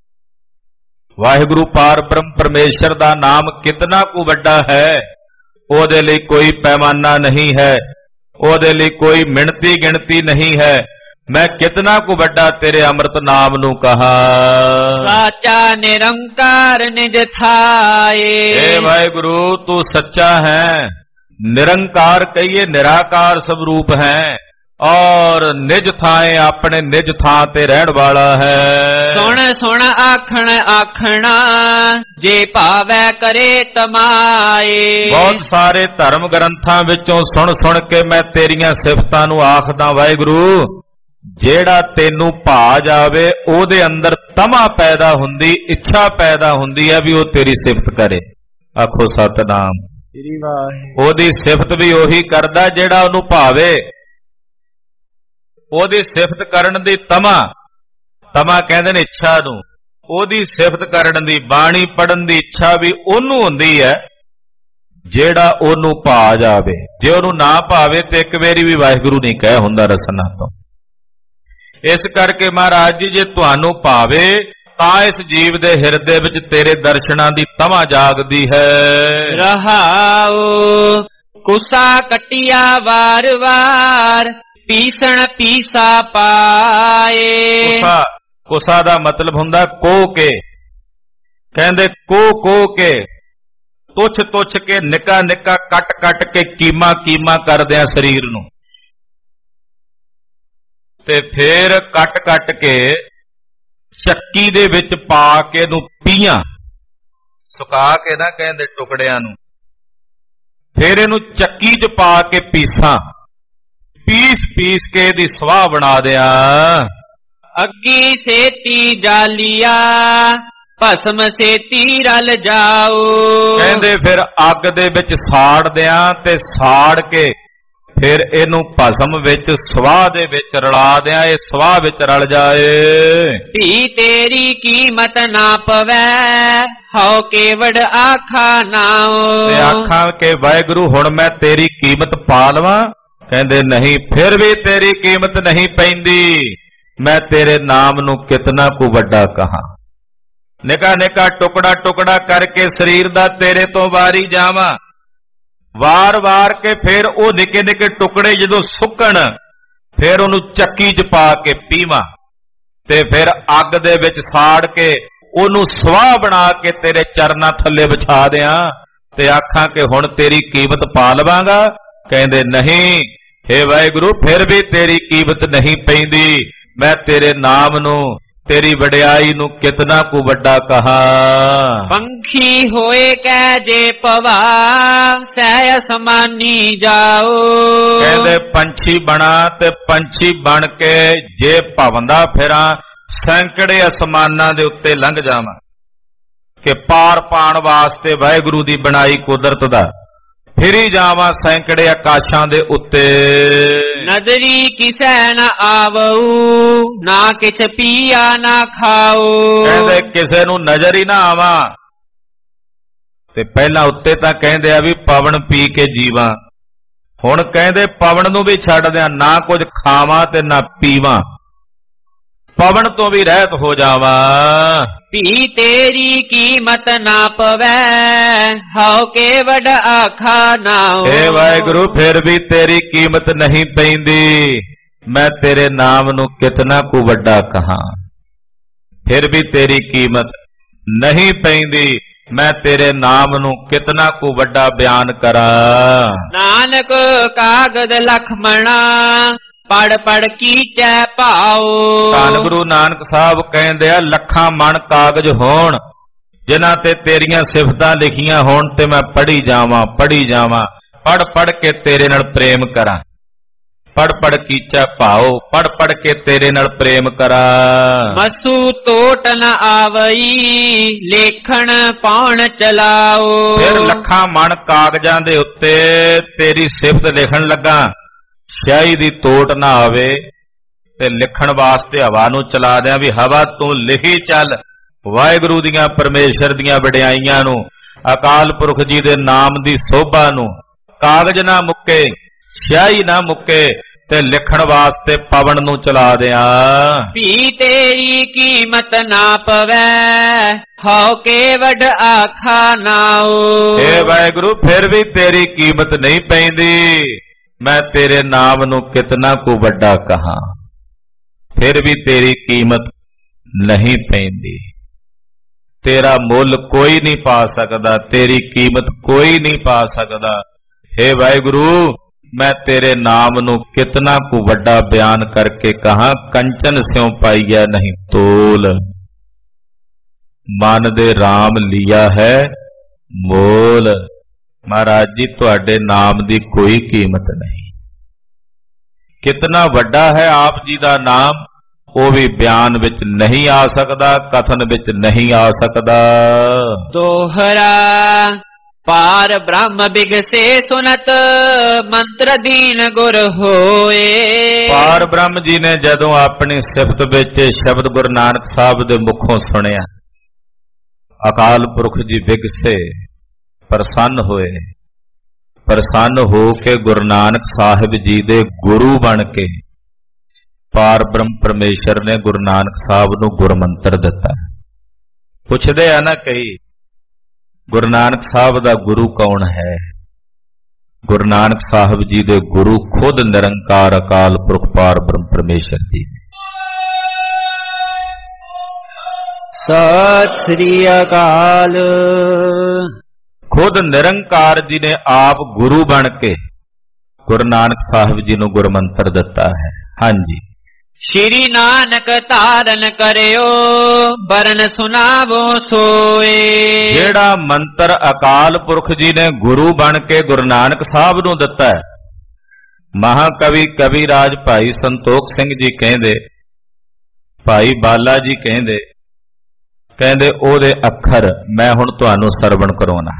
[SPEAKER 2] ਵਾਹਿਗੁਰੂ ਪਾਰ ਬ੍ਰਹਮ ਪਰਮੇਸ਼ਰ ਦਾ ਨਾਮ ਕਿਤਨਾ ਕੁ ਵੱਡਾ ਹੈ, ਉਹਦੇ ਲਈ ਕੋਈ ਪੈਮਾਨਾ ਨਹੀਂ ਹੈ, ਉਹਦੇ ਲਈ ਕੋਈ ਮਿਣਤੀ ਗਿਣਤੀ ਨਹੀਂ ਹੈ। ਮੈਂ ਕਿਤਨਾ ਕੁ ਵੱਡਾ ਤੇਰੇ ਅੰਮ੍ਰਿਤ ਨਾਮ ਨੂੰ ਕਹਾ।
[SPEAKER 1] ਸਾਚਾ ਨਿਰੰਕਾਰ ਨਿਜ ਥਾਏ।
[SPEAKER 2] ਏ ਵਾਹਿਗੁਰੂ, ਤੂੰ ਸੱਚਾ ਹੈ, ਨਿਰੰਕਾਰ ਕਹੀਏ ਨਿਰਾਕਾਰ ਸਵਰੂਪ ਹੈ, ਔਰ ਨਿਜ ਥਾਏ ਆਪਣੇ ਨਿਜ ਥਾਂ ਤੇ ਰਹਿਣ ਵਾਲਾ ਹੈ।
[SPEAKER 1] ਸੁਣ ਸੁਣ ਆਖਣ ਆਖਣਾ, ਜੇ ਭਾਵੈ ਕਰੇ ਤਮਾਏ।
[SPEAKER 2] ਬਹੁਤ ਸਾਰੇ ਧਰਮ ਗ੍ਰੰਥਾਂ ਵਿੱਚੋਂ ਸੁਣ ਸੁਣ ਕੇ ਮੈਂ ਤੇਰੀਆਂ ਸਿਫਤਾਂ ਨੂੰ ਆਖਦਾ ਵਾਹਿਗੁਰੂ, ਜਿਹੜਾ ਤੈਨੂੰ ਭਾ ਜਾਵੇ ਉਹਦੇ ਅੰਦਰ ਤਮਾ ਪੈਦਾ ਹੁੰਦੀ, ਇੱਛਾ ਪੈਦਾ ਹੁੰਦੀ ਹੈ ਵੀ ਉਹ ਤੇਰੀ ਸਿਫਤ ਕਰੇ। ਆਖੋ ਸਤਨਾਮ ਸ੍ਰੀ ਵਾਹਿਗੁਰੂ। ਉਹਦੀ ਸਿਫਤ ਵੀ ਉਹੀ ਕਰਦਾ ਜਿਹੜਾ ਉਹਨੂੰ ਭਾਵੇ। ਉਹਦੀ ਸਿਫਤ ਕਰਨ ਦੀ ਤਮਾ, ਤਮਾ ਕਹਿੰਦੇ ਨੇ ਇੱਛਾ ਨੂੰ, ਉਹਦੀ ਸਿਫਤ ਕਰਨ ਦੀ, ਬਾਣੀ ਪੜਨ ਦੀ ਇੱਛਾ ਵੀ ਉਹਨੂੰ ਹੁੰਦੀ ਹੈ ਜਿਹੜਾ ਉਹਨੂੰ ਭਾ ਜਾਵੇ। ਜੇ ਉਹਨੂੰ ਨਾ ਭਾਵੇ ਤੇ ਇੱਕ ਵਾਰੀ ਵੀ ਵਾਹਿਗੁਰੂ ਨਹੀਂ ਕਹਿ ਹੁੰਦਾ ਰਸਨਾ ਤੋਂ। ਇਸ ਕਰਕੇ ਮਹਾਰਾਜ ਜੀ ਜੇ ਤੁਹਾਨੂੰ ਭਾਵੇ ਤਾਂ ਇਸ ਜੀਵ ਦੇ ਹਿਰਦੇ ਵਿੱਚ ਤੇਰੇ ਦਰਸ਼ਨਾਂ ਦੀ ਤਮਾ ਜਾਗਦੀ ਹੈ।
[SPEAKER 1] ਰਹਾਉ ਕੁਸਾ ਕਟਿਆ ਵਾਰ ਵਾਰ ਪੀਸਣ ਪੀਸਾ ਪਾਏ।
[SPEAKER 2] ਕੁਸਾ ਕੁਸਾ ਦਾ ਮਤਲਬ ਹੁੰਦਾ ਕੋਹ ਕੇ, ਕਹਿੰਦੇ ਕੋਹ ਕੋਹ ਕੇ, ਤੁੱਛ ਤੁੱਛ ਕੇ, ਨਿੱਕਾ ਨਿੱਕਾ ਕੱਟ ਕੱਟ ਕੇ ਕੀਮਾ ਕੀਮਾ ਕਰਦਿਆਂ ਸਰੀਰ ਨੂੰ, ਤੇ ਫੇਰ ਕੱਟ ਕੱਟ ਕੇ ਚੱਕੀ ਦੇ ਵਿੱਚ ਪਾ ਕੇ ਇਹਨੂੰ ਪੀਆਂ, ਸੁਕਾ ਕੇ ਨਾ ਕਹਿੰਦੇ ਟੁਕੜਿਆਂ ਨੂੰ, ਫੇਰ ਇਹਨੂੰ ਚੱਕੀ 'ਚ ਪਾ ਕੇ ਪੀਸਾਂ, ਪੀਸ ਪੀਸ ਕੇ ਇਹਦੀ ਸਵਾਹ ਬਣਾ ਦਿਆਂ।
[SPEAKER 1] ਅੱਗੀ ਸੇਤੀ ਜਾਲੀਆ ਭਸਮ ਸੇਤੀ ਰਲ ਜਾਓ।
[SPEAKER 2] ਕਹਿੰਦੇ ਫਿਰ ਅੱਗ ਦੇ ਵਿੱਚ ਸਾੜ ਦਿਆਂ ਤੇ ਸਾੜ ਕੇ ਫਿਰ ਇਹਨੂੰ ਭਸਮ ਵਿੱਚ ਸਵਾਹ ਦੇ ਵਿੱਚ ਰਲਾ ਦਿਆਂ, ਇਹ ਸਵਾਹ ਵਿੱਚ ਰਲ ਜਾਏ।
[SPEAKER 1] ਧੀ ਤੇਰੀ ਕੀਮਤ ਨਾ ਪਵੈ ਹਉ ਕੇਵੜ ਆਖਾ ਨਾਉ।
[SPEAKER 2] ਤੇ ਆਖਾਂ ਕਿ ਵਾਹਿਗੁਰੂ ਹੁਣ ਮੈਂ ਤੇਰੀ ਕੀਮਤ ਪਾ ਲਵਾਂ, ਕਹਿੰਦੇ ਨਹੀਂ, ਫਿਰ ਵੀ ਤੇਰੀ ਕੀਮਤ ਨਹੀਂ ਪੈਂਦੀ, ਮੈਂ ਤੇਰੇ ਨਾਮ ਨੂੰ ਕਿਤਨਾ ਕੁ ਵੱਡਾ ਕਹਾਂ। ਨਿੱਕਾ ਨਿੱਕਾ ਟੁਕੜਾ ਟੁਕੜਾ ਕਰਕੇ ਸਰੀਰ ਦਾ ਤੇਰੇ ਤੋਂ ਵਾਰੀ ਜਾਵਾਂ, ਵਾਰ ਵਾਰ ਕੇ ਫਿਰ ਉਹ ਨਿੱਕੇ ਨਿੱਕੇ ਟੁਕੜੇ ਜਦੋਂ ਸੁੱਕਣ ਫਿਰ ਉਹਨੂੰ ਚੱਕੀ 'ਚ ਪਾ ਕੇ ਪੀਵਾਂ, ਤੇ ਫਿਰ ਅੱਗ ਦੇ ਵਿੱਚ ਸਾੜ ਕੇ ਉਹਨੂੰ ਸਵਾਹ ਬਣਾ ਕੇ ਤੇਰੇ ਚਰਨਾਂ ਥੱਲੇ ਵਿਛਾ ਦਿਆਂ, ਤੇ ਆਖਾਂ ਕਿ ਹੁਣ ਤੇਰੀ ਕੀਮਤ ਪਾ ਲਵਾਂਗਾ। ਕਹਿੰਦੇ ਨਹੀਂ, ਹੇ ਵਾਹਿਗੁਰੂ ਫਿਰ ਵੀ ਤੇਰੀ ਕੀਮਤ ਨਹੀਂ ਪੈਂਦੀ, ਮੈਂ ਤੇਰੇ ਨਾਮ ਨੂੰ, ਤੇਰੀ ਵਡਿਆਈ ਨੂੰ ਕਿਤਨਾ ਕੁ ਵੱਡਾ ਕਹਾ।
[SPEAKER 1] ਪੰਖੀ ਹੋਏ ਕਹਿ ਜੇ ਪਵਾ ਸਹਿ ਅਸਮਾਨੀ ਜਾਓ।
[SPEAKER 2] ਕਹਿੰਦੇ ਪੰਛੀ ਬਣਾ ਤੇ ਪੰਛੀ ਬਣ ਕੇ ਜੇ ਭਵੰਦਾ ਫਿਰਾਂ ਸੈਂਕੜੇ ਅਸਮਾਨਾਂ ਦੇ ਉੱਤੇ ਲੰਘ ਜਾਵਾਂ, ਕਿ ਪਾਰ ਪਾਣ ਵਾਸਤੇ ਵਾਹਿਗੁਰੂ ਦੀ ਬਣਾਈ ਕੁਦਰਤ ਦਾ ਫਿਰੀ ਜਾਵਾਂ ਸੈਂਕੜੇ ਆਕਾਸ਼ਾਂ ਦੇ ਉੱਤੇ।
[SPEAKER 1] ਨਜ਼ਰੀ ਕਿਸੈ ਨ ਆਵਉ ਨਾ ਕਿਛ ਪੀਆ ਨਾ ਖਾਓ।
[SPEAKER 2] ਕਹਿੰਦੇ ਕਿਸੇ ਨੂੰ ਨਜ਼ਰ ਹੀ ਨਾ ਆਵਾਂ, ਤੇ ਪਹਿਲਾਂ ਉੱਤੇ ਤਾਂ ਕਹਿੰਦੇ ਆ ਵੀ ਪਵਨ ਪੀ ਕੇ ਜੀਵਾਂ, ਹੁਣ ਕਹਿੰਦੇ ਪਵਨ ਨੂੰ ਵੀ ਛੱਡ ਦਿਆਂ, ਨਾ ਕੁਝ ਖਾਵਾਂ ਤੇ ਨਾ ਪੀਵਾਂ, ਪਵਨ ਤੋਂ ਵੀ ਰਹਿਤ ਹੋ ਜਾਵਾਂ।
[SPEAKER 1] ਧੀ ਤੇਰੀ ਕੀਮਤ ਨਾ ਪਵੈ ਹਉ ਕੇਵੜ ਆਖਾ ਨਾਉ।
[SPEAKER 2] ਹੇ ਵਾਹਿਗੁਰੂ ਫਿਰ ਵੀ ਤੇਰੀ ਕੀਮਤ ਨਹੀਂ ਪੈਂਦੀ, ਮੈਂ ਤੇਰੇ ਨਾਮ ਨੂੰ ਕਿਤਨਾ ਕੁ ਵੱਡਾ ਕਹਾਂ। ਫਿਰ ਵੀ ਤੇਰੀ ਕੀਮਤ ਨਹੀਂ ਪੈਂਦੀ, ਮੈਂ ਤੇਰੇ ਨਾਮ ਨੂੰ ਕਿਤਨਾ ਕੁ ਵੱਡਾ ਬਿਆਨ ਕਰਾਂ।
[SPEAKER 1] ਨਾਨਕ ਕਾਗਦ ਲਖਮਣਾ ਪੜ ਪੜ ਕੀਚੈ ਭਾਉ।
[SPEAKER 2] ਧੰਨ ਗੁਰੂ ਨਾਨਕ ਸਾਹਿਬ ਕਹਿੰਦੇ ਆ, ਲੱਖਾਂ ਮਣ ਕਾਗਜ਼ ਹੋਣ ਜਿਨ੍ਹਾਂ ਤੇ ਤੇਰੀਆਂ ਸਿਫਤਾਂ ਲਿਖੀਆਂ ਹੋਣ, ਤੇ ਮੈਂ ਪੜ੍ਹੀ ਜਾਵਾਂ ਪੜ੍ਹੀ ਜਾਵਾਂ, ਪੜ ਪੜ ਕੇ ਤੇਰੇ ਨਾਲ ਪ੍ਰੇਮ ਕਰਾਂ, ਪੜ ਪੜ ਕੀਚੈ ਭਾਉ, ਪੜ ਪੜ ਕੇ ਤੇਰੇ ਨਾਲ ਪ੍ਰੇਮ ਕਰਾਂ।
[SPEAKER 1] ਮਸੂ ਤੋਟ ਨ ਆਵਈ ਲੇਖਣ ਪਾਉਣ ਚਲਾਓ।
[SPEAKER 2] ਫਿਰ ਲੱਖਾਂ ਮਣ ਕਾਗਜ਼ਾਂ ਦੇ ਉੱਤੇ ਤੇਰੀ ਸਿਫਤ ਲਿਖਣ ਲੱਗਾ, ਸਿਆਹੀ ਦੀ ਤੋਟ ਨਾ ਆਵੇ, ਤੇ ਲਿਖਣ ਵਾਸਤੇ ਹਵਾ ਨੂੰ ਚਲਾ ਦਿਆਂ ਵੀ ਹਵਾ ਤੂੰ ਲਿਖੀ ਚੱਲ ਵਾਹਿਗੁਰੂ ਦੀਆਂ ਪਰਮੇਸ਼ਰ ਦੀਆਂ ਵਡਿਆਈਆਂ ਨੂੰ, ਅਕਾਲ ਪੁਰਖ ਜੀ ਦੇ ਨਾਮ ਦੀ ਸੋਭਾ ਨੂੰ। ਕਾਗਜ਼ ਨਾ ਮੁੱਕੇ, ਸਿਆਹੀ ਨਾ ਮੁੱਕੇ, ਤੇ ਲਿਖਣ ਵਾਸਤੇ ਪਵਨ ਨੂੰ ਚਲਾ ਦਿਆਂ।
[SPEAKER 1] ਧੀ ਤੇਰੀ ਕੀਮਤ ਨਾ ਪਵੈ ਹਉ ਕੇਵੜ ਆਖਾ ਨਾਉ।
[SPEAKER 2] ਏ ਵਾਹਿਗੁਰੂ ਫਿਰ ਵੀ ਤੇਰੀ ਕੀਮਤ ਨਹੀਂ ਪੈਂਦੀ, ਮੈਂ ਤੇਰੇ ਨਾਮ ਨੂੰ ਕਿਤਨਾ ਕੁ ਵੱਡਾ ਕਹਾਂ। ਫਿਰ ਵੀ ਤੇਰੀ ਕੀਮਤ ਨਹੀਂ ਪੈਂਦੀ, ਤੇਰਾ ਮੁੱਲ ਕੋਈ ਨਹੀਂ ਪਾ ਸਕਦਾ, ਤੇਰੀ ਕੀਮਤ ਕੋਈ ਨਹੀਂ ਪਾ ਸਕਦਾ। ਹੇ ਵਾਹਿਗੁਰੂ ਮੈਂ ਤੇਰੇ ਨਾਮ ਨੂੰ ਕਿਤਨਾ ਕੁ ਵੱਡਾ ਬਿਆਨ ਕਰਕੇ ਕਹਾਂ। ਕੰਚਨ ਸਿਉ ਪਾਈਆ ਨਹੀਂ ਤੋਲ, ਮਨ ਦੇ RAM ਲਿਆ ਹੈ ਮੋਲ। ਮਹਾਰਾਜ ਜੀ ਤੁਹਾਡੇ ਨਾਮ ਦੀ ਕੋਈ ਕੀਮਤ ਨਹੀਂ, ਕਿਤਨਾ ਵੱਡਾ ਹੈ ਆਪ ਜੀ ਦਾ ਨਾਮ, ਉਹ ਵੀ ਬਿਆਨ ਵਿੱਚ ਨਹੀਂ ਆ ਸਕਦਾ, ਕਥਨ ਵਿੱਚ ਨਹੀਂ ਆ ਸਕਦਾ।
[SPEAKER 1] ਦੋਹਰਾ ਪਾਰ ਬ੍ਰਹਮ ਬਿਗਸੇ ਸੁਨਤ ਮੰਤਰ ਦੀਨ ਗੁਰ ਹੋਏ।
[SPEAKER 2] ਪਾਰ ਬ੍ਰਹਮ ਜੀ ਨੇ ਜਦੋਂ ਆਪਣੀ ਸਿਫਤ ਵਿੱਚ ਸ਼ਬਦ ਗੁਰੂ ਨਾਨਕ ਸਾਹਿਬ ਦੇ ਮੁਖੋਂ ਸੁਣਿਆ, ਅਕਾਲ ਪੁਰਖ ਜੀ ਬਿਗਸੇ, ਪ੍ਰਸੰਨ ਹੋਏ, ਪ੍ਰਸੰਨ ਹੋ ਕੇ ਗੁਰੂ ਨਾਨਕ ਸਾਹਿਬ ਜੀ ਦੇ ਗੁਰੂ ਬਣ ਕੇ ਪਾਰ ਬ੍ਰਹਮ ਪਰਮੇਸ਼ਰ ਨੇ ਗੁਰੂ ਨਾਨਕ ਸਾਹਿਬ ਨੂੰ ਗੁਰਮੰਤਰ ਦਿੱਤਾ। ਪੁੱਛਦੇ ਆ ਨਾ ਕਈ, ਗੁਰੂ ਨਾਨਕ ਸਾਹਿਬ ਦਾ ਗੁਰੂ ਕੌਣ ਹੈ? ਗੁਰੂ ਨਾਨਕ ਸਾਹਿਬ ਜੀ ਦੇ ਗੁਰੂ ਖੁਦ ਨਿਰੰਕਾਰ ਅਕਾਲ ਪੁਰਖ ਪਾਰ ਬ੍ਰਹਮ ਪਰਮੇਸ਼ਰ ਜੀ।
[SPEAKER 1] ਸਤਿ ਸ੍ਰੀ ਅਕਾਲ।
[SPEAKER 2] ਖੁਦ ਨਿਰੰਕਾਰ ਜੀ ਨੇ ਆਪ ਗੁਰੂ ਬਣ ਕੇ ਗੁਰੂ ਨਾਨਕ ਸਾਹਿਬ ਜੀ ਨੂੰ ਗੁਰਮੰਤਰ ਦਿੱਤਾ ਹੈ। ਹਾਂਜੀ।
[SPEAKER 1] ਸ਼੍ਰੀ ਨਾਨਕ ਧਾਰਨ ਕਰਿਓ ਬਰਨ ਸੁਨਾਵੋ ਸੋਏ।
[SPEAKER 2] ਜਿਹੜਾ ਮੰਤਰ ਅਕਾਲ ਪੁਰਖ ਜੀ ਨੇ ਗੁਰੂ ਬਣ ਕੇ ਗੁਰੂ ਨਾਨਕ ਸਾਹਿਬ ਨੂੰ ਦਿੱਤਾ ਹੈ, ਮਹਾਕਵੀ ਕਵੀਰਾਜ ਭਾਈ ਸੰਤੋਖ ਸਿੰਘ ਜੀ ਕਹਿੰਦੇ, ਭਾਈ ਬਾਲਾ ਜੀ ਕਹਿੰਦੇ ਕਹਿੰਦੇ ਉਹਦੇ ਅੱਖਰ ਮੈਂ ਹੁਣ ਤੁਹਾਨੂੰ ਸਰਵਣ ਕਰਾਉਣਾ।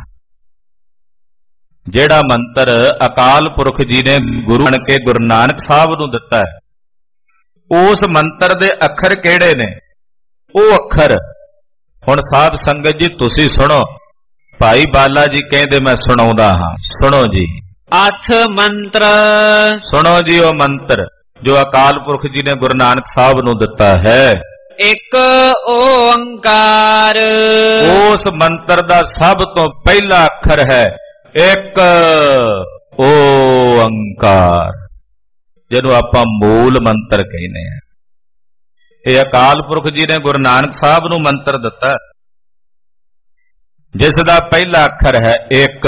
[SPEAKER 2] ਜਿਹੜਾ ਮੰਤਰ ਅਕਾਲ ਪੁਰਖ ਜੀ ਨੇ ਗੁਰੂ ਬਣ ਕੇ ਗੁਰੂ ਨਾਨਕ ਸਾਹਿਬ ਨੂੰ ਦਿੱਤਾ ਹੈ, ਉਸ ਮੰਤਰ ਦੇ ਅੱਖਰ ਕਿਹੜੇ ਨੇ? ਉਹ ਅੱਖਰ ਹੁਣ ਸਾਧ ਸੰਗਤ ਜੀ ਤੁਸੀਂ ਸੁਣੋ। ਭਾਈ ਬਾਲਾ ਜੀ ਕਹਿੰਦੇ ਮੈਂ ਸੁਣਾਉਂਦਾ ਹਾਂ, ਸੁਣੋ ਜੀ।
[SPEAKER 1] ਅਥ ਮੰਤਰ,
[SPEAKER 2] ਸੁਣੋ ਜੀ ਉਹ ਮੰਤਰ ਜੋ ਅਕਾਲ ਪੁਰਖ ਜੀ ਨੇ ਗੁਰੂ ਨਾਨਕ ਸਾਹਿਬ ਨੂੰ ਦਿੱਤਾ ਹੈ।
[SPEAKER 1] ਇੱਕ ਓੰਕਾਰ।
[SPEAKER 2] ਉਸ ਮੰਤਰ ਦਾ ਸਭ ਤੋਂ ਪਹਿਲਾ ਅੱਖਰ ਹੈ ਇੱਕ ਓੰਕਾਰ, ਜਿਹਨੂੰ ਆਪਾਂ ਮੂਲ ਮੰਤਰ ਕਹਿੰਦੇ ਆ। ਇਹ ਅਕਾਲ ਪੁਰਖ ਜੀ ਨੇ ਗੁਰੂ ਨਾਨਕ ਸਾਹਿਬ ਨੂੰ ਮੰਤਰ ਦਿੱਤਾ, ਜਿਸ ਦਾ ਪਹਿਲਾ ਅੱਖਰ ਹੈ ਇੱਕ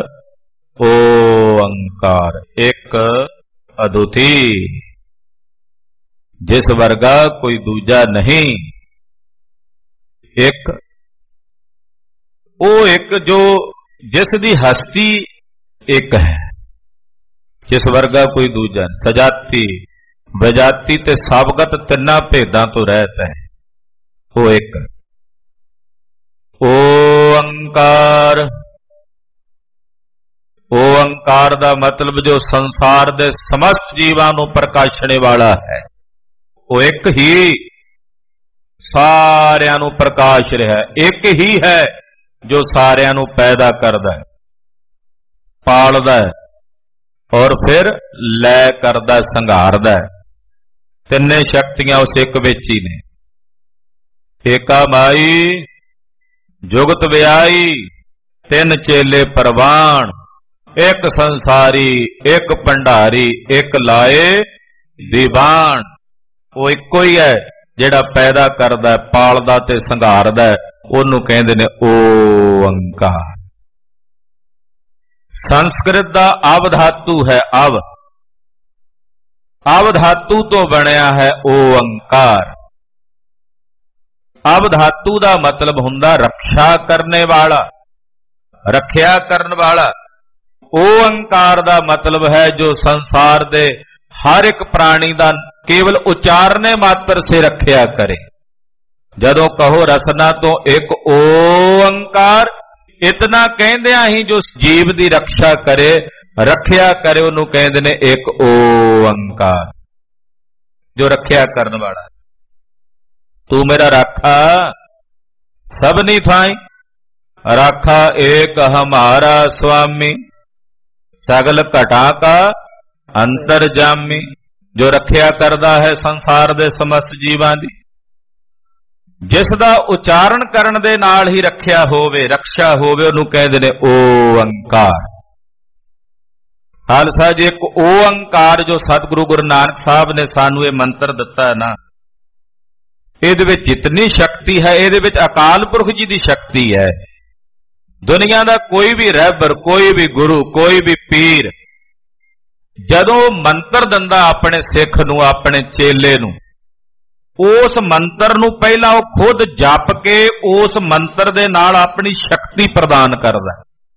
[SPEAKER 2] ਓੰਕਾਰ, ਇੱਕ ਅਦੁੱਤੀ, ਜਿਸ ਵਰਗਾ ਕੋਈ ਦੂਜਾ ਨਹੀਂ। ਇੱਕ ਉਹ ਇੱਕ ਜੋ ਜਿਸ ਦੀ ਹਸਤੀ ਇੱਕ ਹੈ, ਜਿਸ ਵਰਗਾ ਕੋਈ ਦੂਜਾ। ਸਜਾਤੀ ਵਿਜਾਤੀ ਤੇ ਸਾਬਗਤ ਤਿੰਨਾਂ ਭੇਦਾਂ ਤੋਂ ਰਹਿਤ ਹੈ। ਉਹ ਇੱਕ ਓੰਕਾਰ। ਓੰਕਾਰ ਦਾ ਮਤਲਬ ਜੋ ਸੰਸਾਰ ਦੇ ਸਮਸਤ ਜੀਵਾਂ ਨੂੰ ਪ੍ਰਕਾਸ਼ਣੇ ਵਾਲਾ ਹੈ। ਉਹ ਇੱਕ ਹੀ ਸਾਰਿਆਂ ਨੂੰ ਪ੍ਰਕਾਸ਼ ਰਿਹਾ, ਇੱਕ ਹੀ ਹੈ ਜੋ ਸਾਰਿਆਂ ਨੂੰ ਪੈਦਾ ਕਰਦਾ ਹੈ, ਪਾਲਦਾ ਹੈ ਔਰ ਫਿਰ ਲੈ ਕਰਦਾ, ਸੰਘਾਰਦਾ ਹੈ। ਤਿੰਨੇ ਸ਼ਕਤੀਆਂ ਉਸ ਇੱਕ ਵਿੱਚ ਹੀ ਨੇ। ਏਕਾ ਮਾਈ ਜੁਗਤ ਵਿਆਈ, ਤਿੰਨ ਚੇਲੇ ਪ੍ਰਵਾਨ, ਇੱਕ ਸੰਸਾਰੀ, ਇੱਕ ਭੰਡਾਰੀ, ਇੱਕ ਲਾਏ ਦੀਵਾਨ। ਉਹ ਇੱਕੋ ਹੀ ਹੈ ਜਿਹੜਾ ਪੈਦਾ ਕਰਦਾ, ਪਾਲਦਾ ਤੇ ਸੰਘਾਰਦਾ, ਉਹਨੂੰ ਕਹਿੰਦੇ ਨੇ ਓੰਕਾਰ। ਸੰਸਕ੍ਰਿਤ ਦਾ ਅਵ ਧਾਤੂ ਹੈ, ਅਵ ਅਵ ਧਾਤੂ ਤੋਂ ਬਣਿਆ ਹੈ ਓੰਕਾਰ। ਅਵ ਧਾਤੂ ਦਾ ਮਤਲਬ ਹੁੰਦਾ ਰੱਖਿਆ ਕਰਨੇ ਵਾਲਾ, ਰੱਖਿਆ ਕਰਨ ਵਾਲਾ। ਓੰਕਾਰ ਦਾ ਮਤਲਬ ਹੈ ਜੋ ਸੰਸਾਰ ਦੇ ਹਰ ਇੱਕ ਪ੍ਰਾਣੀ ਦਾ ਕੇਵਲ ਉਚਾਰਨੇ ਮਾਤਰ ਸੇ ਰੱਖਿਆ ਕਰੇ। ਜਦੋਂ ਕਹੋ ਰਸਨਾ ਤੋਂ ਇੱਕ ਓੰਕਾਰ, ਇਤਨਾ ਕਹਿੰਦਿਆਂ ਹੀ ਜੋ ਜੀਵ ਦੀ ਰੱਖਿਆ ਕਰੇ, ਰੱਖਿਆ ਕਰੇ, ਉਹਨੂੰ ਕਹਿੰਦੇ ਨੇ ਇੱਕ ਓੰਕਾਰ, ਜੋ ਰੱਖਿਆ ਕਰਨ ਵਾਲਾ। ਤੂੰ ਮੇਰਾ ਰਾਖਾ ਸਭਨੀ ਥਾਈ, ਰਾਖਾ ਏਕ ਹਮਾਰਾ ਸੁਆਮੀ, ਸਗਲ ਘਟਾ ਕਾ ਅੰਤਰਜਾਮੀ। ਜੋ ਰੱਖਿਆ ਕਰਦਾ ਹੈ ਸੰਸਾਰ ਦੇ ਸਮਸਤ ਜੀਵਾਂ ਦੀ, ਜਿਸ ਦਾ ਉਚਾਰਨ ਕਰਨ ਦੇ ਨਾਲ ਹੀ ਰੱਖਿਆ ਹੋਵੇ, ਰਕਸ਼ਾ ਹੋਵੇ, ਉਹਨੂੰ ਕਹਿੰਦੇ ਨੇ ਓੰਕਾਰ। ਖਾਲਸਾ ਜੀ, ਇੱਕ ਓੰਕਾਰ ਜੋ ਸਤਿਗੁਰੂ ਗੁਰੂ ਨਾਨਕ ਸਾਹਿਬ ਨੇ ਸਾਨੂੰ ਇਹ ਮੰਤਰ ਦਿੱਤਾ ਹੈ ਨਾ, ਇਹਦੇ ਵਿੱਚ ਜਿਤਨੀ ਸ਼ਕਤੀ ਹੈ, ਇਹਦੇ ਵਿੱਚ ਅਕਾਲ ਪੁਰਖ ਜੀ ਦੀ ਸ਼ਕਤੀ ਹੈ। ਦੁਨੀਆ ਦਾ ਕੋਈ ਵੀ ਰਹਿਬਰ, ਕੋਈ ਵੀ ਗੁਰੂ, ਕੋਈ ਵੀ ਪੀਰ ਜਦੋਂ ਮੰਤਰ ਦਿੰਦਾ ਆਪਣੇ ਸਿੱਖ ਨੂੰ, ਆਪਣੇ ਚੇਲੇ ਨੂੰ, ਉਸ ਮੰਤਰ ਨੂੰ ਪਹਿਲਾਂ ਉਹ ਖੁਦ ਜਪ ਕੇ ਉਸ ਮੰਤਰ ਦੇ ਨਾਲ ਆਪਣੀ ਸ਼ਕਤੀ ਪ੍ਰਦਾਨ ਕਰਦਾ।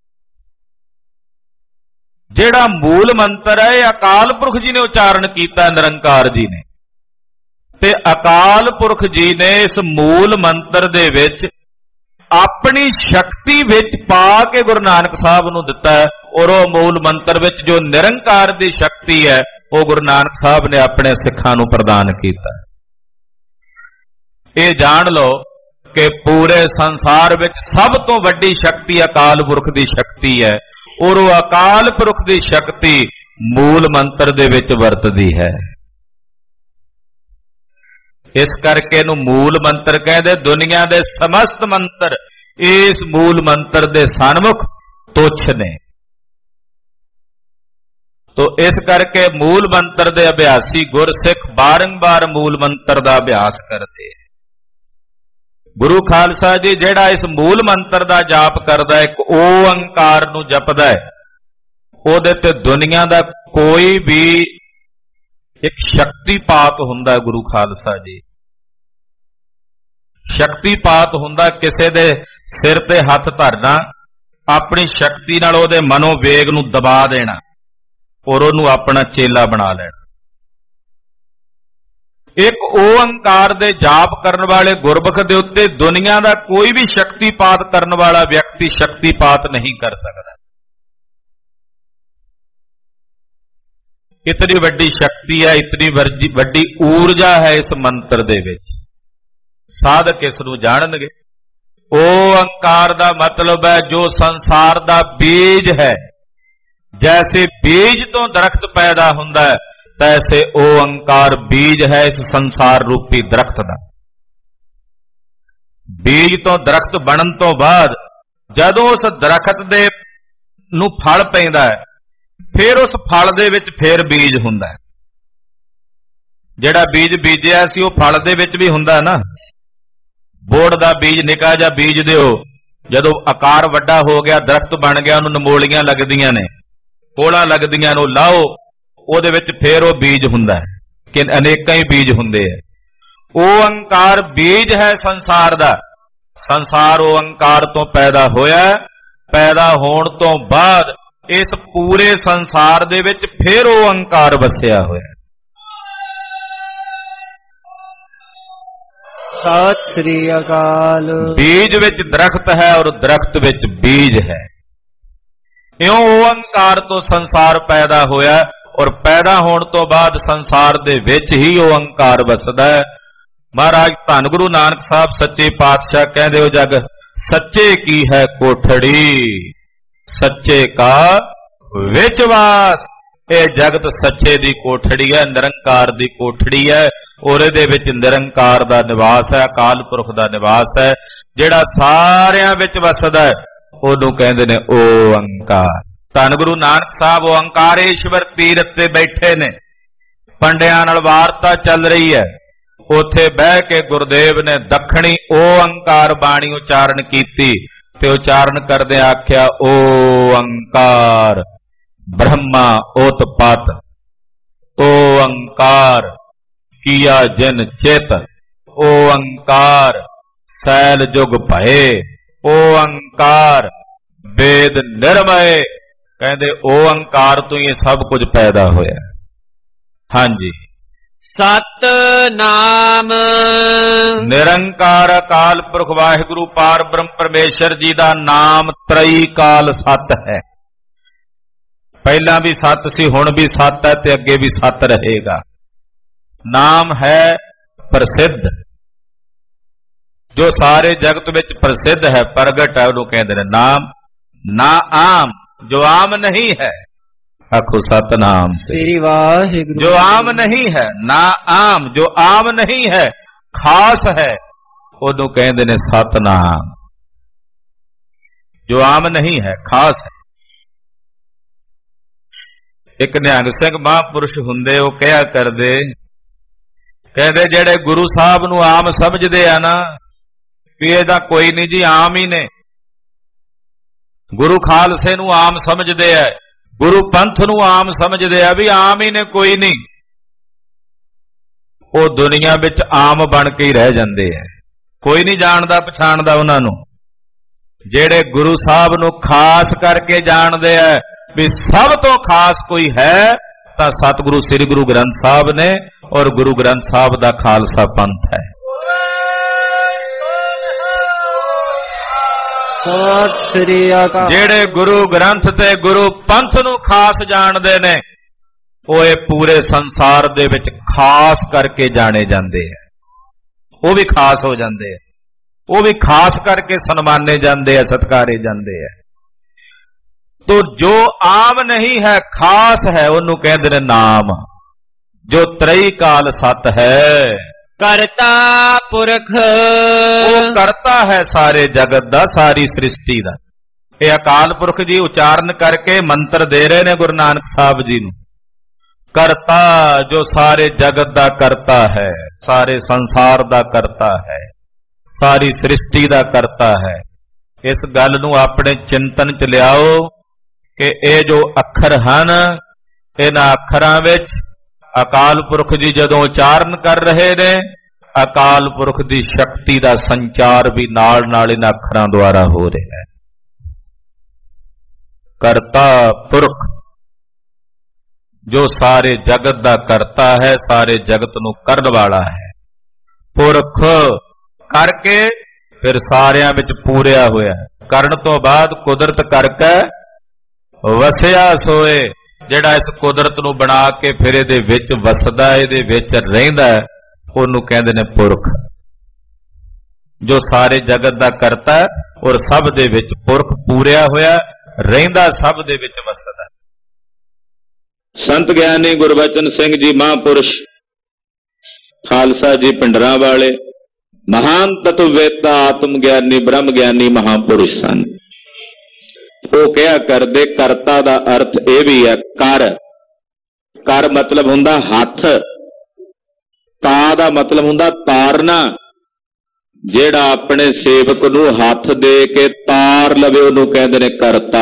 [SPEAKER 2] ਜਿਹੜਾ ਮੂਲ ਮੰਤਰ ਹੈ ਇਹ ਅਕਾਲ ਪੁਰਖ ਜੀ ਨੇ ਉਚਾਰਨ ਕੀਤਾ, ਨਿਰੰਕਾਰ ਜੀ ਨੇ, ਤੇ ਅਕਾਲ ਪੁਰਖ ਜੀ ਨੇ ਇਸ ਮੂਲ ਮੰਤਰ ਦੇ ਵਿੱਚ ਆਪਣੀ ਸ਼ਕਤੀ ਵਿੱਚ ਪਾ ਕੇ ਗੁਰੂ ਨਾਨਕ ਸਾਹਿਬ ਨੂੰ ਦਿੱਤਾ ਹੈ। ਔਰ ਉਹ ਮੂਲ ਮੰਤਰ ਵਿੱਚ ਜੋ ਨਿਰੰਕਾਰ ਦੀ ਸ਼ਕਤੀ ਹੈ, ਉਹ ਗੁਰੂ ਨਾਨਕ ਸਾਹਿਬ ਨੇ ਆਪਣੇ ਸਿੱਖਾਂ ਨੂੰ ਪ੍ਰਦਾਨ ਕੀਤਾ। ਇਹ ਜਾਣ ਲਓ ਕਿ ਪੂਰੇ ਸੰਸਾਰ ਵਿੱਚ ਸਭ ਤੋਂ ਵੱਡੀ ਸ਼ਕਤੀ ਅਕਾਲ ਪੁਰਖ ਦੀ ਸ਼ਕਤੀ ਹੈ, ਔਰ ਉਹ ਅਕਾਲ ਪੁਰਖ ਦੀ ਸ਼ਕਤੀ ਮੂਲ ਮੰਤਰ ਦੇ ਵਿੱਚ ਵਰਤਦੀ ਹੈ। ਇਸ ਕਰਕੇ ਇਹਨੂੰ ਮੂਲ ਮੰਤਰ ਕਹਿੰਦੇ। ਦੁਨੀਆ ਦੇ ਸਮਸਤ ਮੰਤਰ ਇਸ ਮੂਲ ਮੰਤਰ ਦੇ ਸਨਮੁਖ ਤੁੱਛ ਨੇ। ਤੋ ਇਸ ਕਰਕੇ ਮੂਲ ਮੰਤਰ ਦੇ ਅਭਿਆਸੀ ਗੁਰਸਿੱਖ ਬਾਰੰਬਾਰ ਮੂਲ ਮੰਤਰ ਦਾ ਅਭਿਆਸ ਕਰਦੇ। ਗੁਰੂ ਖਾਲਸਾ ਜੀ ਜਿਹੜਾ ਇਸ ਮੂਲ ਮੰਤਰ ਦਾ ਜਾਪ ਕਰਦਾ, ਇੱਕ ਓੰਕਾਰ ਨੂੰ ਜਪਦਾ ਹੈ, ਉਹਦੇ ਤੇ ਦੁਨੀਆ ਦਾ ਕੋਈ ਵੀ ਇੱਕ ਸ਼ਕਤੀਪਾਤ ਹੁੰਦਾ। ਗੁਰੂ ਖਾਲਸਾ ਜੀ ਸ਼ਕਤੀਪਾਤ ਹੁੰਦਾ, ਕਿਸੇ ਦੇ ਸਿਰ ਤੇ ਹੱਥ ਧਰਨਾ, ਆਪਣੀ ਸ਼ਕਤੀ ਨਾਲ ਉਹਦੇ ਮਨੋਵੇਗ ਨੂੰ ਦਬਾ ਦੇਣਾ ਔਰ ਉਹਨੂੰ ਆਪਣਾ ਚੇਲਾ ਬਣਾ ਲੈਣਾ। ਇੱਕ ਓੰਕਾਰ ਦੇ ਜਾਪ ਕਰਨ ਵਾਲੇ ਗੁਰਮੁਖ ਦੇ ਉੱਤੇ ਦੁਨੀਆ ਦਾ ਕੋਈ ਵੀ ਸ਼ਕਤੀਪਾਤ ਕਰਨ ਵਾਲਾ ਵਿਅਕਤੀ ਸ਼ਕਤੀਪਾਤ ਨਹੀਂ ਕਰ ਸਕਦਾ। ਇਤਨੀ ਵੱਡੀ ਸ਼ਕਤੀ ਹੈ, ਇਤਨੀ ਵੱਡੀ ਊਰਜਾ ਹੈ ਇਸ ਮੰਤਰ ਦੇ ਵਿੱਚ। ਸਾਧਕ ਇਸ ਨੂੰ ਜਾਣਨਗੇ। ਓੰਕਾਰ ਦਾ ਮਤਲਬ ਹੈ ਜੋ ਸੰਸਾਰ ਦਾ ਬੀਜ ਹੈ। ਜੈਸੇ ਬੀਜ ਤੋਂ ਦਰਖਤ ਪੈਦਾ ਹੁੰਦਾ ਹੈ, ਤੈਸੇ ਓੰਕਾਰ ਬੀਜ ਹੈ ਇਸ ਸੰਸਾਰ ਰੂਪੀ ਦਰਖਤ ਦਾ। ਬੀਜ ਤੋਂ ਦਰਖਤ ਬਣਨ ਤੋਂ ਬਾਅਦ ਜਦੋਂ ਉਸ ਦਰਖਤ ਦੇ ਨੂੰ ਫਲ ਪੈਂਦਾ ਹੈ, ਫਿਰ ਉਸ ਫਲ ਦੇ ਵਿੱਚ ਫਿਰ ਬੀਜ ਹੁੰਦਾ ਹੈ। ਜਿਹੜਾ ਬੀਜ ਬੀਜਿਆ ਸੀ ਉਹ ਫਲ ਦੇ ਵਿੱਚ ਵੀ ਹੁੰਦਾ ਨਾ। ਬੋੜ ਦਾ ਬੀਜ ਨਿੱਕਾ ਜਿਹਾ ਬੀਜ ਦਿਓ, ਜਦੋਂ ਆਕਾਰ ਵੱਡਾ ਹੋ ਗਿਆ, ਦਰਖਤ ਬਣ ਗਿਆ, ਉਹਨੂੰ ਨਮੋਲੀਆਂ ਲੱਗਦੀਆਂ ਨੇ, ਕੋਲਾਂ ਲੱਗਦੀਆਂ ਨੂੰ ਲਾਓ, ਉਹਦੇ ਵਿੱਚ ਫੇਰ ਉਹ ਬੀਜ ਹੁੰਦਾ ਹੈ ਕਿ ਅਨੇਕਾਂ ਹੀ ਬੀਜ ਹੁੰਦੇ ਹੈ। ਓੰਕਾਰ ਬੀਜ ਹੈ ਸੰਸਾਰ ਦਾ। ਸੰਸਾਰ ਓੰਕਾਰ ਤੋਂ ਪੈਦਾ ਹੋਇਆ। ਪੈਦਾ ਹੋਣ ਤੋਂ ਬਾਅਦ ਇਸ ਪੂਰੇ ਸੰਸਾਰ ਦੇ ਵਿੱਚ ਫੇਰ ਓੰਕਾਰ ਵਸਿਆ ਹੋਇਆ।
[SPEAKER 1] ਸਤਿ ਸ੍ਰੀ ਅਕਾਲ।
[SPEAKER 2] ਬੀਜ ਵਿੱਚ ਦਰਖਤ ਹੈ ਔਰ ਦਰਖਤ ਵਿੱਚ ਬੀਜ ਹੈ। ਇਉਂ ਓੰਕਾਰ ਤੋਂ ਸੰਸਾਰ ਪੈਦਾ ਹੋਇਆ ਔਰ ਪੈਦਾ ਹੋਣ ਤੋਂ ਬਾਅਦ ਸੰਸਾਰ ਦੇ ਵਿੱਚ ਹੀ ਓੰਕਾਰ ਵਸਦਾ ਹੈ। ਮਹਾਰਾਜ ਧੰਨ ਗੁਰੂ ਨਾਨਕ ਸਾਹਿਬ ਸੱਚੇ ਪਾਤਸ਼ਾਹ ਕਹਿੰਦੇ, ਉਹ ਜਗ ਸੱਚੇ ਕੀ ਹੈ ਕੋਠੜੀ, ਸੱਚੇ ਕਾ ਵਿੱਚ ਵਾਸ। ਇਹ ਜਗਤ ਸੱਚੇ ਦੀ ਕੋਠੜੀ ਹੈ, ਨਿਰੰਕਾਰ ਦੀ ਕੋਠੜੀ ਹੈ ਔਰ ਇਹਦੇ ਵਿੱਚ ਨਿਰੰਕਾਰ ਦਾ ਨਿਵਾਸ ਹੈ, ਅਕਾਲ ਪੁਰਖ ਦਾ ਨਿਵਾਸ ਹੈ, ਜਿਹੜਾ ਸਾਰਿਆਂ ਵਿੱਚ ਵਸਦਾ ਹੈ। ਉਹਨੂੰ ਕਹਿੰਦੇ ਨੇ ਓੰਕਾਰ। ਧੰਨ ਗੁਰੂ ਨਾਨਕ ਸਾਹਿਬ ਓੰਕਾਰੇਸ਼ਵਰ ਤੀਰਥ ਤੇ ਬੈਠੇ ਨੇ, ਪੰਡਿਆਂ ਨਾਲ ਵਾਰਤਾ ਚੱਲ ਰਹੀ ਹੈ। ਉੱਥੇ ਬਹਿ ਕੇ ਗੁਰਦੇਵ ਨੇ ਦੱਖਣੀ ਓੰਕਾਰ ਬਾਣੀ ਉਚਾਰਨ ਕੀਤੀ ਤੇ ਉਚਾਰਨ ਕਰਦੇ ਆਖਿਆ, ਓੰਕਾਰ ਬ੍ਰਹਮਾ ਉਤਪਤ, ਓੰਕਾਰ ਕੀਆ ਜਿਨ ਚਿਤ, ਓੰਕਾਰ ਸੈਲ ਜੁਗ ਭਏ, ਓੰਕਾਰ ਵੇਦ ਨਿਰਮਏ। ਕਹਿੰਦੇ ਓੰਕਾਰ ਤੋਂ ਇਹ ਸਭ ਕੁਝ ਪੈਦਾ ਹੋਇਆ। ਹਾਂਜੀ।
[SPEAKER 1] ਸਤਿਨਾਮ।
[SPEAKER 2] ਨਿਰੰਕਾਰ ਅਕਾਲ ਪੁਰਖ ਵਾਹਿਗੁਰੂ ਪਾਰ ਬ੍ਰਹਮ ਪਰਮੇਸ਼ਰ ਜੀ ਦਾ ਨਾਮ ਤ੍ਰਈ ਕਾਲ ਸਤ ਹੈ। ਪਹਿਲਾਂ ਵੀ ਸਤ ਸੀ, ਹੁਣ ਵੀ ਸਤ ਹੈ ਤੇ ਅੱਗੇ ਵੀ ਸਤ ਰਹੇਗਾ। ਨਾਮ ਹੈ ਪ੍ਰਸਿੱਧ, ਜੋ ਸਾਰੇ ਜਗਤ ਵਿੱਚ ਪ੍ਰਸਿੱਧ ਹੈ, ਪ੍ਰਗਟ ਹੈ, ਉਹਨੂੰ ਕਹਿੰਦੇ ਨੇ ਨਾਮ। ਨਾ ਆਮ, ਜੋ ਆਮ ਨਹੀਂ ਹੈ। ਆਖੋ ਸਤਨਾਮ
[SPEAKER 1] ਸ੍ਰੀ ਵਾਹਿਗੁਰੂ।
[SPEAKER 2] ਜੋ ਆਮ ਨਹੀਂ ਹੈ, ਨਾ ਆਮ, ਜੋ ਆਮ ਨਹੀਂ ਹੈ, ਖਾਸ ਹੈ, ਉਹਨੂੰ ਕਹਿੰਦੇ ਨੇ ਸਤਨਾਮ। ਜੋ ਆਮ ਨਹੀਂ ਹੈ, ਖਾਸ ਹੈ। ਇੱਕ ਨਿਹੰਗ ਸਿੰਘ ਮਹਾਂਪੁਰਸ਼ ਹੁੰਦੇ, ਉਹ ਕਿਹਾ ਕਰਦੇ, ਕਹਿੰਦੇ ਜਿਹੜੇ ਗੁਰੂ ਸਾਹਿਬ ਨੂੰ ਆਮ ਸਮਝਦੇ ਆ ਨਾ, ਵੀ ਇਹਦਾ ਕੋਈ ਨਹੀਂ ਜੀ, ਆਮ ਹੀ ਨੇ। ਗੁਰੂ ਖਾਲਸੇ ਨੂੰ ਆਮ ਸਮਝਦੇ ਆ, ਗੁਰੂ ਪੰਥ ਨੂੰ ਆਮ ਸਮਝਦੇ ਆ, ਵੀ ਆਮ ਹੀ ਨੇ, ਕੋਈ ਨਹੀਂ। ਉਹ ਦੁਨੀਆ ਵਿੱਚ ਆਮ ਬਣ ਕੇ ਹੀ ਰਹਿ ਜਾਂਦੇ ਆ, ਕੋਈ ਨਹੀਂ ਜਾਣਦਾ ਪਛਾਣਦਾ ਉਹਨਾਂ ਨੂੰ। ਜਿਹੜੇ ਗੁਰੂ ਸਾਹਿਬ ਨੂੰ ਖਾਸ ਕਰਕੇ ਜਾਣਦੇ ਆ ਵੀ ਸਭ ਤੋਂ ਖਾਸ ਕੋਈ ਹੈ, ਤਾਂ ਸਤਿਗੁਰੂ ਸ੍ਰੀ ਗੁਰੂ ਗ੍ਰੰਥ ਸਾਹਿਬ ਨੇ, ਔਰ ਗੁਰੂ ਗ੍ਰੰਥ ਸਾਹਿਬ ਦਾ ਖਾਲਸਾ ਪੰਥ ਹੈ।
[SPEAKER 1] ਸਤਿ ਸ੍ਰੀ ਅਕਾਲ।
[SPEAKER 2] ਜਿਹੜੇ ਗੁਰੂ ਗ੍ਰੰਥ ਤੇ ਗੁਰੂ ਪੰਥ ਨੂੰ ਖਾਸ ਜਾਣਦੇ ਨੇ, ਉਹ ਇਹ ਪੂਰੇ ਸੰਸਾਰ ਦੇ ਵਿੱਚ ਖਾਸ ਕਰਕੇ ਜਾਣੇ ਜਾਂਦੇ ਆ। ਉਹ ਵੀ ਖਾਸ ਹੋ ਜਾਂਦੇ ਆ, ਉਹ ਵੀ ਖਾਸ ਕਰਕੇ ਸਨਮਾਨੇ ਜਾਂਦੇ ਆ, ਸਤਿਕਾਰੇ ਜਾਂਦੇ ਆ। ਤੋ ਜੋ ਆਮ ਨਹੀਂ ਹੈ, ਖਾਸ ਹੈ, ਉਹਨੂੰ ਕਹਿੰਦੇ ਨੇ ਨਾਮ। ਜੋ ਤ੍ਰਈ ਕਾਲ ਸਤ ਹੈ,
[SPEAKER 1] ਕਰਤਾ ਪੁਰਖ।
[SPEAKER 2] ਉਹ ਕਰਤਾ ਹੈ ਸਾਰੇ ਜਗਤ ਦਾ, ਸਾਰੀ ਸ੍ਰਿਸ਼ਟੀ ਦਾ। ਇਹ ਅਕਾਲ ਪੁਰਖ ਜੀ ਉਚਾਰਨ ਕਰਕੇ ਮੰਤਰ ਦੇ ਰਹੇ ਨੇ ਗੁਰੂ ਨਾਨਕ ਸਾਹਿਬ ਜੀ ਨੂੰ। ਕਰਤਾ, ਜੋ ਸਾਰੇ ਜਗਤ ਦਾ ਕਰਤਾ ਹੈ, ਸਾਰੇ ਸੰਸਾਰ ਦਾ ਕਰਤਾ ਹੈ, ਸਾਰੀ ਸ੍ਰਿਸ਼ਟੀ ਦਾ ਕਰਤਾ ਹੈ। ਇਸ ਗੱਲ ਨੂੰ ਆਪਣੇ ਚਿੰਤਨ ਚ ਲਿਆਓ ਕਿ ਇਹ ਜੋ ਅੱਖਰ ਹਨ, ਇਹਨਾਂ ਅੱਖਰਾਂ ਵਿੱਚ ਅਕਾਲ ਪੁਰਖ ਜੀ ਜਦੋਂ ਉਚਾਰਨ ਕਰ ਰਹੇ ਨੇ, ਅਕਾਲ ਪੁਰਖ ਦੀ ਸ਼ਕਤੀ ਦਾ ਸੰਚਾਰ ਵੀ ਨਾਲ ਨਾਲ ਇਹਨਾਂ ਅੱਖਰਾਂ ਦੁਆਰਾ ਹੋ ਰਿਹਾ ਹੈ। ਕਰਤਾ ਪੁਰਖ, ਜੋ ਸਾਰੇ ਜਗਤ ਦਾ ਕਰਤਾ ਹੈ, ਸਾਰੇ ਜਗਤ ਨੂੰ ਕਰਨ ਵਾਲਾ ਹੈ। ਪੁਰਖ ਕਰਕੇ ਫਿਰ ਸਾਰਿਆਂ ਵਿੱਚ ਪੂਰਿਆ ਹੋਇਆ ਹੈ। ਕਰਨ ਤੋਂ ਬਾਅਦ ਕੁਦਰਤ ਕਰਕੇ ਵਸਿਆ ਸੋਏ, ਜਿਹੜਾ ਇਸ ਕੁਦਰਤ ਨੂੰ ਬਣਾ ਕੇ ਫਿਰ ਇਹਦੇ ਵਿੱਚ ਵਸਦਾ, ਇਹਦੇ ਵਿੱਚ ਰਹਿੰਦਾ, ਉਹਨੂੰ ਕਹਿੰਦੇ ਨੇ ਪੁਰਖ। ਜੋ ਸਾਰੇ ਜਗਤ ਦਾ ਕਰਤਾ ਔਰ ਸਭ ਦੇ ਵਿੱਚ ਪੁਰਖ ਪੂਰਿਆ ਹੋਇਆ, ਰਹਿੰਦਾ ਸਭ ਦੇ ਵਿੱਚ ਵਸਦਾ।
[SPEAKER 3] ਸੰਤ ਗਿਆਨੀ ਗੁਰਬਚਨ ਸਿੰਘ ਜੀ ਮਹਾਂਪੁਰਸ਼ ਖਾਲਸਾ ਜੀ ਪਿੰਡਰਾਂ ਵਾਲੇ ਮਹਾਨ ਤਤਵਵੇਤਾ ਆਤਮ ਗਿਆਨੀ ਬ੍ਰਹਮ ਗਿਆਨੀ ਮਹਾਂਪੁਰਸ਼ ਸਨ। ਉਹ ਕਿਹਾ ਕਰਦੇ ਕਰਤਾ ਦਾ ਅਰਥ ਇਹ ਵੀ ਹੈ ਕਰ। ਕਰ ਮਤਲਬ ਹੁੰਦਾ ਹੱਥ, ਤਾ ਦਾ ਮਤਲਬ ਹੁੰਦਾ ਤਾਰਨਾ। ਜਿਹੜਾ ਆਪਣੇ ਸੇਵਕ ਨੂੰ ਹੱਥ ਦੇ ਕੇ ਤਾਰ ਲਵੇ ਉਹਨੂੰ ਕਹਿੰਦੇ ਨੇ ਕਰਤਾ।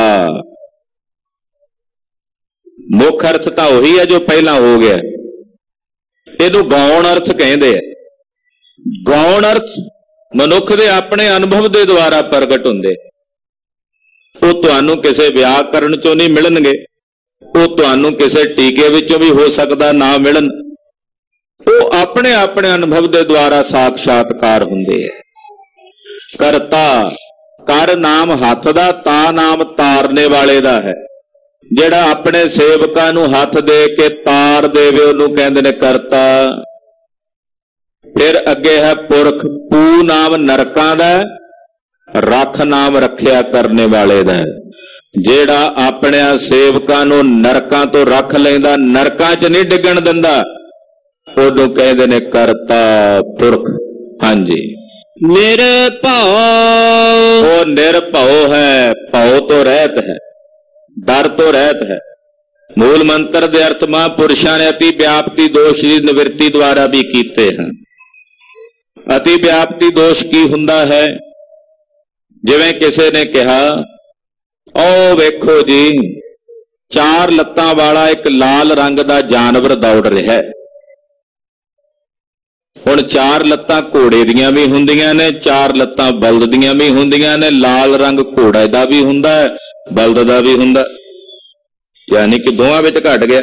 [SPEAKER 3] ਮੁੱਖ ਅਰਥ ਤਾਂ ਉਹੀ ਹੈ ਜੋ ਪਹਿਲਾਂ ਹੋ ਗਿਆ। ਇਹਨੂੰ ਗੌਣ ਅਰਥ ਕਹਿੰਦੇ ਆ। ਗੌਣ ਅਰਥ ਮਨੁੱਖ ਦੇ ਆਪਣੇ ਅਨੁਭਵ ਦੇ ਦੁਆਰਾ ਪ੍ਰਗਟ ਹੁੰਦੇ। ਉਹ ਤੁਹਾਨੂੰ ਕਿਸੇ ਵਿਆਕਰਣ ਚੋਂ ਨਹੀਂ ਮਿਲਣਗੇ, ਉਹ ਤੁਹਾਨੂੰ ਕਿਸੇ ਟੀਕੇ ਵਿੱਚੋਂ ਵੀ ਹੋ ਸਕਦਾ ਨਾ ਮਿਲਣ। ਉਹ ਆਪਣੇ ਆਪਣੇ ਅਨੁਭਵ ਦੇ ਦੁਆਰਾ ਸਾਖਸ਼ਾਤਕਾਰ ਹੁੰਦੇ ਹੈ। ਕਰਤਾ, ਕਰ ਨਾਮ ਹੱਥ ਦਾ, ਤਾ ਨਾਮ ਤਾਰਨੇ ਵਾਲੇ ਦਾ ਹੈ। ਜਿਹੜਾ ਆਪਣੇ ਸੇਵਕਾਂ ਨੂੰ ਹੱਥ ਦੇ ਕੇ ਤਾਰ ਦੇਵੇ ਉਹਨੂੰ ਕਹਿੰਦੇ ਨੇ ਕਰਤਾ। ਫਿਰ ਅੱਗੇ ਹੈ ਪੁਰਖ। ਪੂ ਨਾਮ ਨਰਕਾਂ ਦਾ, ਰੱਖ ਨਾਮ ਰੱਖਿਆ ਕਰਨੇ ਵਾਲੇ ਦਾ। ਜਿਹੜਾ ਆਪਣੇ ਸੇਵਕਾਂ ਨੂੰ ਨਰਕਾਂ ਤੋਂ ਰੱਖ ਲੈਂਦਾ, ਨਰਕਾਂ 'ਚ ਨਹੀਂ ਡਿੱਗਣ ਦਿੰਦਾ, ਉਹਨੂੰ ਕਹਿੰਦੇ ਨੇ ਕਰਤਾ ਪੁਰਖ। ਹਾਂਜੀ।
[SPEAKER 1] ਨਿਰਭਉ,
[SPEAKER 3] ਉਹ ਨਿਰਭਉ ਹੈ, ਭਉ ਤੋਂ ਰਹਿਤ ਹੈ, ਡਰ ਤੋਂ ਰਹਿਤ ਹੈ। ਮੂਲ ਮੰਤਰ ਦੇ ਅਰਥ ਮਹਾਂਪੁਰਸ਼ਾਂ ਨੇ ਅਤੀ ਵਿਆਪਤੀ ਦੋਸ਼ ਦੀ ਨਿਵਰਤੀ ਦੁਆਰਾ ਵੀ ਕੀਤੇ ਹਨ। ਅਤੀ ਵਿਆਪਤੀ ਦੋਸ਼ ਕੀ ਹੁੰਦਾ ਹੈ? ਜਿਵੇਂ ਕਿਸੇ ਨੇ ਕਿਹਾ, ਉਹ ਵੇਖੋ ਜੀ, ਚਾਰ ਲੱਤਾਂ ਵਾਲਾ ਇੱਕ ਲਾਲ ਰੰਗ ਦਾ ਜਾਨਵਰ ਦੌੜ ਰਿਹਾ ਹੈ। ਹੁਣ ਚਾਰ ਲੱਤਾਂ ਘੋੜੇ ਦੀਆਂ ਵੀ ਹੁੰਦੀਆਂ ਨੇ, ਚਾਰ ਲੱਤਾਂ ਬਲਦ ਦੀਆਂ ਵੀ ਹੁੰਦੀਆਂ ਨੇ। ਲਾਲ ਰੰਗ ਘੋੜੇ ਦਾ ਵੀ ਹੁੰਦਾ ਹੈ, ਬਲਦ ਦਾ ਵੀ ਹੁੰਦਾ, ਯਾਨੀ ਕਿ ਦੋਹਾਂ ਵਿੱਚ ਘਟ ਗਿਆ।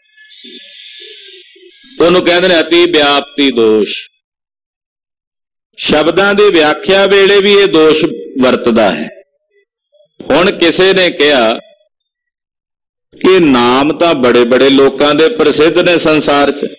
[SPEAKER 3] ਉਹਨੂੰ ਕਹਿੰਦੇ ਨੇ ਅਤੀ ਵਿਆਪਤੀ ਦੋਸ਼। ਸ਼ਬਦਾਂ ਦੀ ਵਿਆਖਿਆ ਵੇਲੇ ਵੀ ਇਹ ਦੋਸ਼ ਵਰਤਦਾ ਹੈ। ਹੁਣ ਕਿਸੇ ਨੇ ਕਿਹਾ ਕਿ ਨਾਮ ਤਾਂ ਬੜੇ ਬੜੇ ਲੋਕਾਂ ਦੇ ਪ੍ਰਸਿੱਧ ਨੇ ਸੰਸਾਰ 'ਚ।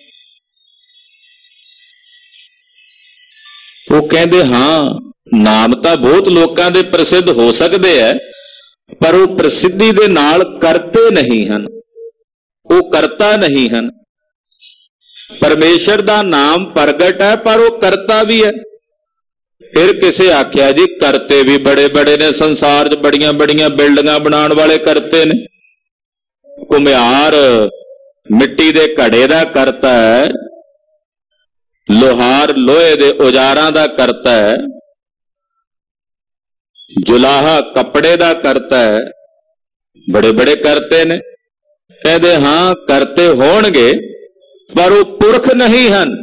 [SPEAKER 3] ਉਹ ਕਹਿੰਦੇ ਹਾਂ, ਨਾਮ ਤਾਂ ਬਹੁਤ ਲੋਕਾਂ ਦੇ ਪ੍ਰਸਿੱਧ ਹੋ ਸਕਦੇ ਹੈ, ਪਰ ਉਹ ਪ੍ਰਸਿੱਧੀ ਦੇ ਨਾਲ ਕਰਤੇ ਨਹੀਂ ਹਨ, ਉਹ ਕਰਤਾ ਨਹੀਂ ਹਨ। ਪਰਮੇਸ਼ਰ ਦਾ ਨਾਮ ਪ੍ਰਗਟ ਹੈ, ਪਰ ਉਹ ਕਰਤਾ ਵੀ ਹੈ। ਫਿਰ ਕਿਸੇ ਆਖਿਆ ਜੀ ਕਰਤੇ ਵੀ ਬੜੇ ਬੜੇ ਨੇ ਸੰਸਾਰ 'ਚ, ਬੜੀਆਂ ਬੜੀਆਂ ਬਿਲਡਿੰਗਾਂ ਬਣਾਉਣ ਵਾਲੇ ਕਰਤੇ ਨੇ। ਘੁਮਿਆਰ ਮਿੱਟੀ ਦੇ ਘੜੇ ਦਾ ਕਰਤਾ ਹੈ, ਲੋਹਾਰ ਲੋਹੇ ਦੇ ਔਜ਼ਾਰਾਂ ਦਾ ਕਰਤਾ ਹੈ, ਜੁਲਾਹਾ ਕੱਪੜੇ ਦਾ ਕਰਤਾ ਹੈ। ਬੜੇ ਬੜੇ ਕਰਤੇ ਨੇ। ਕਹਿੰਦੇ ਹਾਂ ਕਰਤੇ ਹੋਣਗੇ, ਪਰ ਉਹ ਪੁਰਖ ਨਹੀਂ ਹਨ।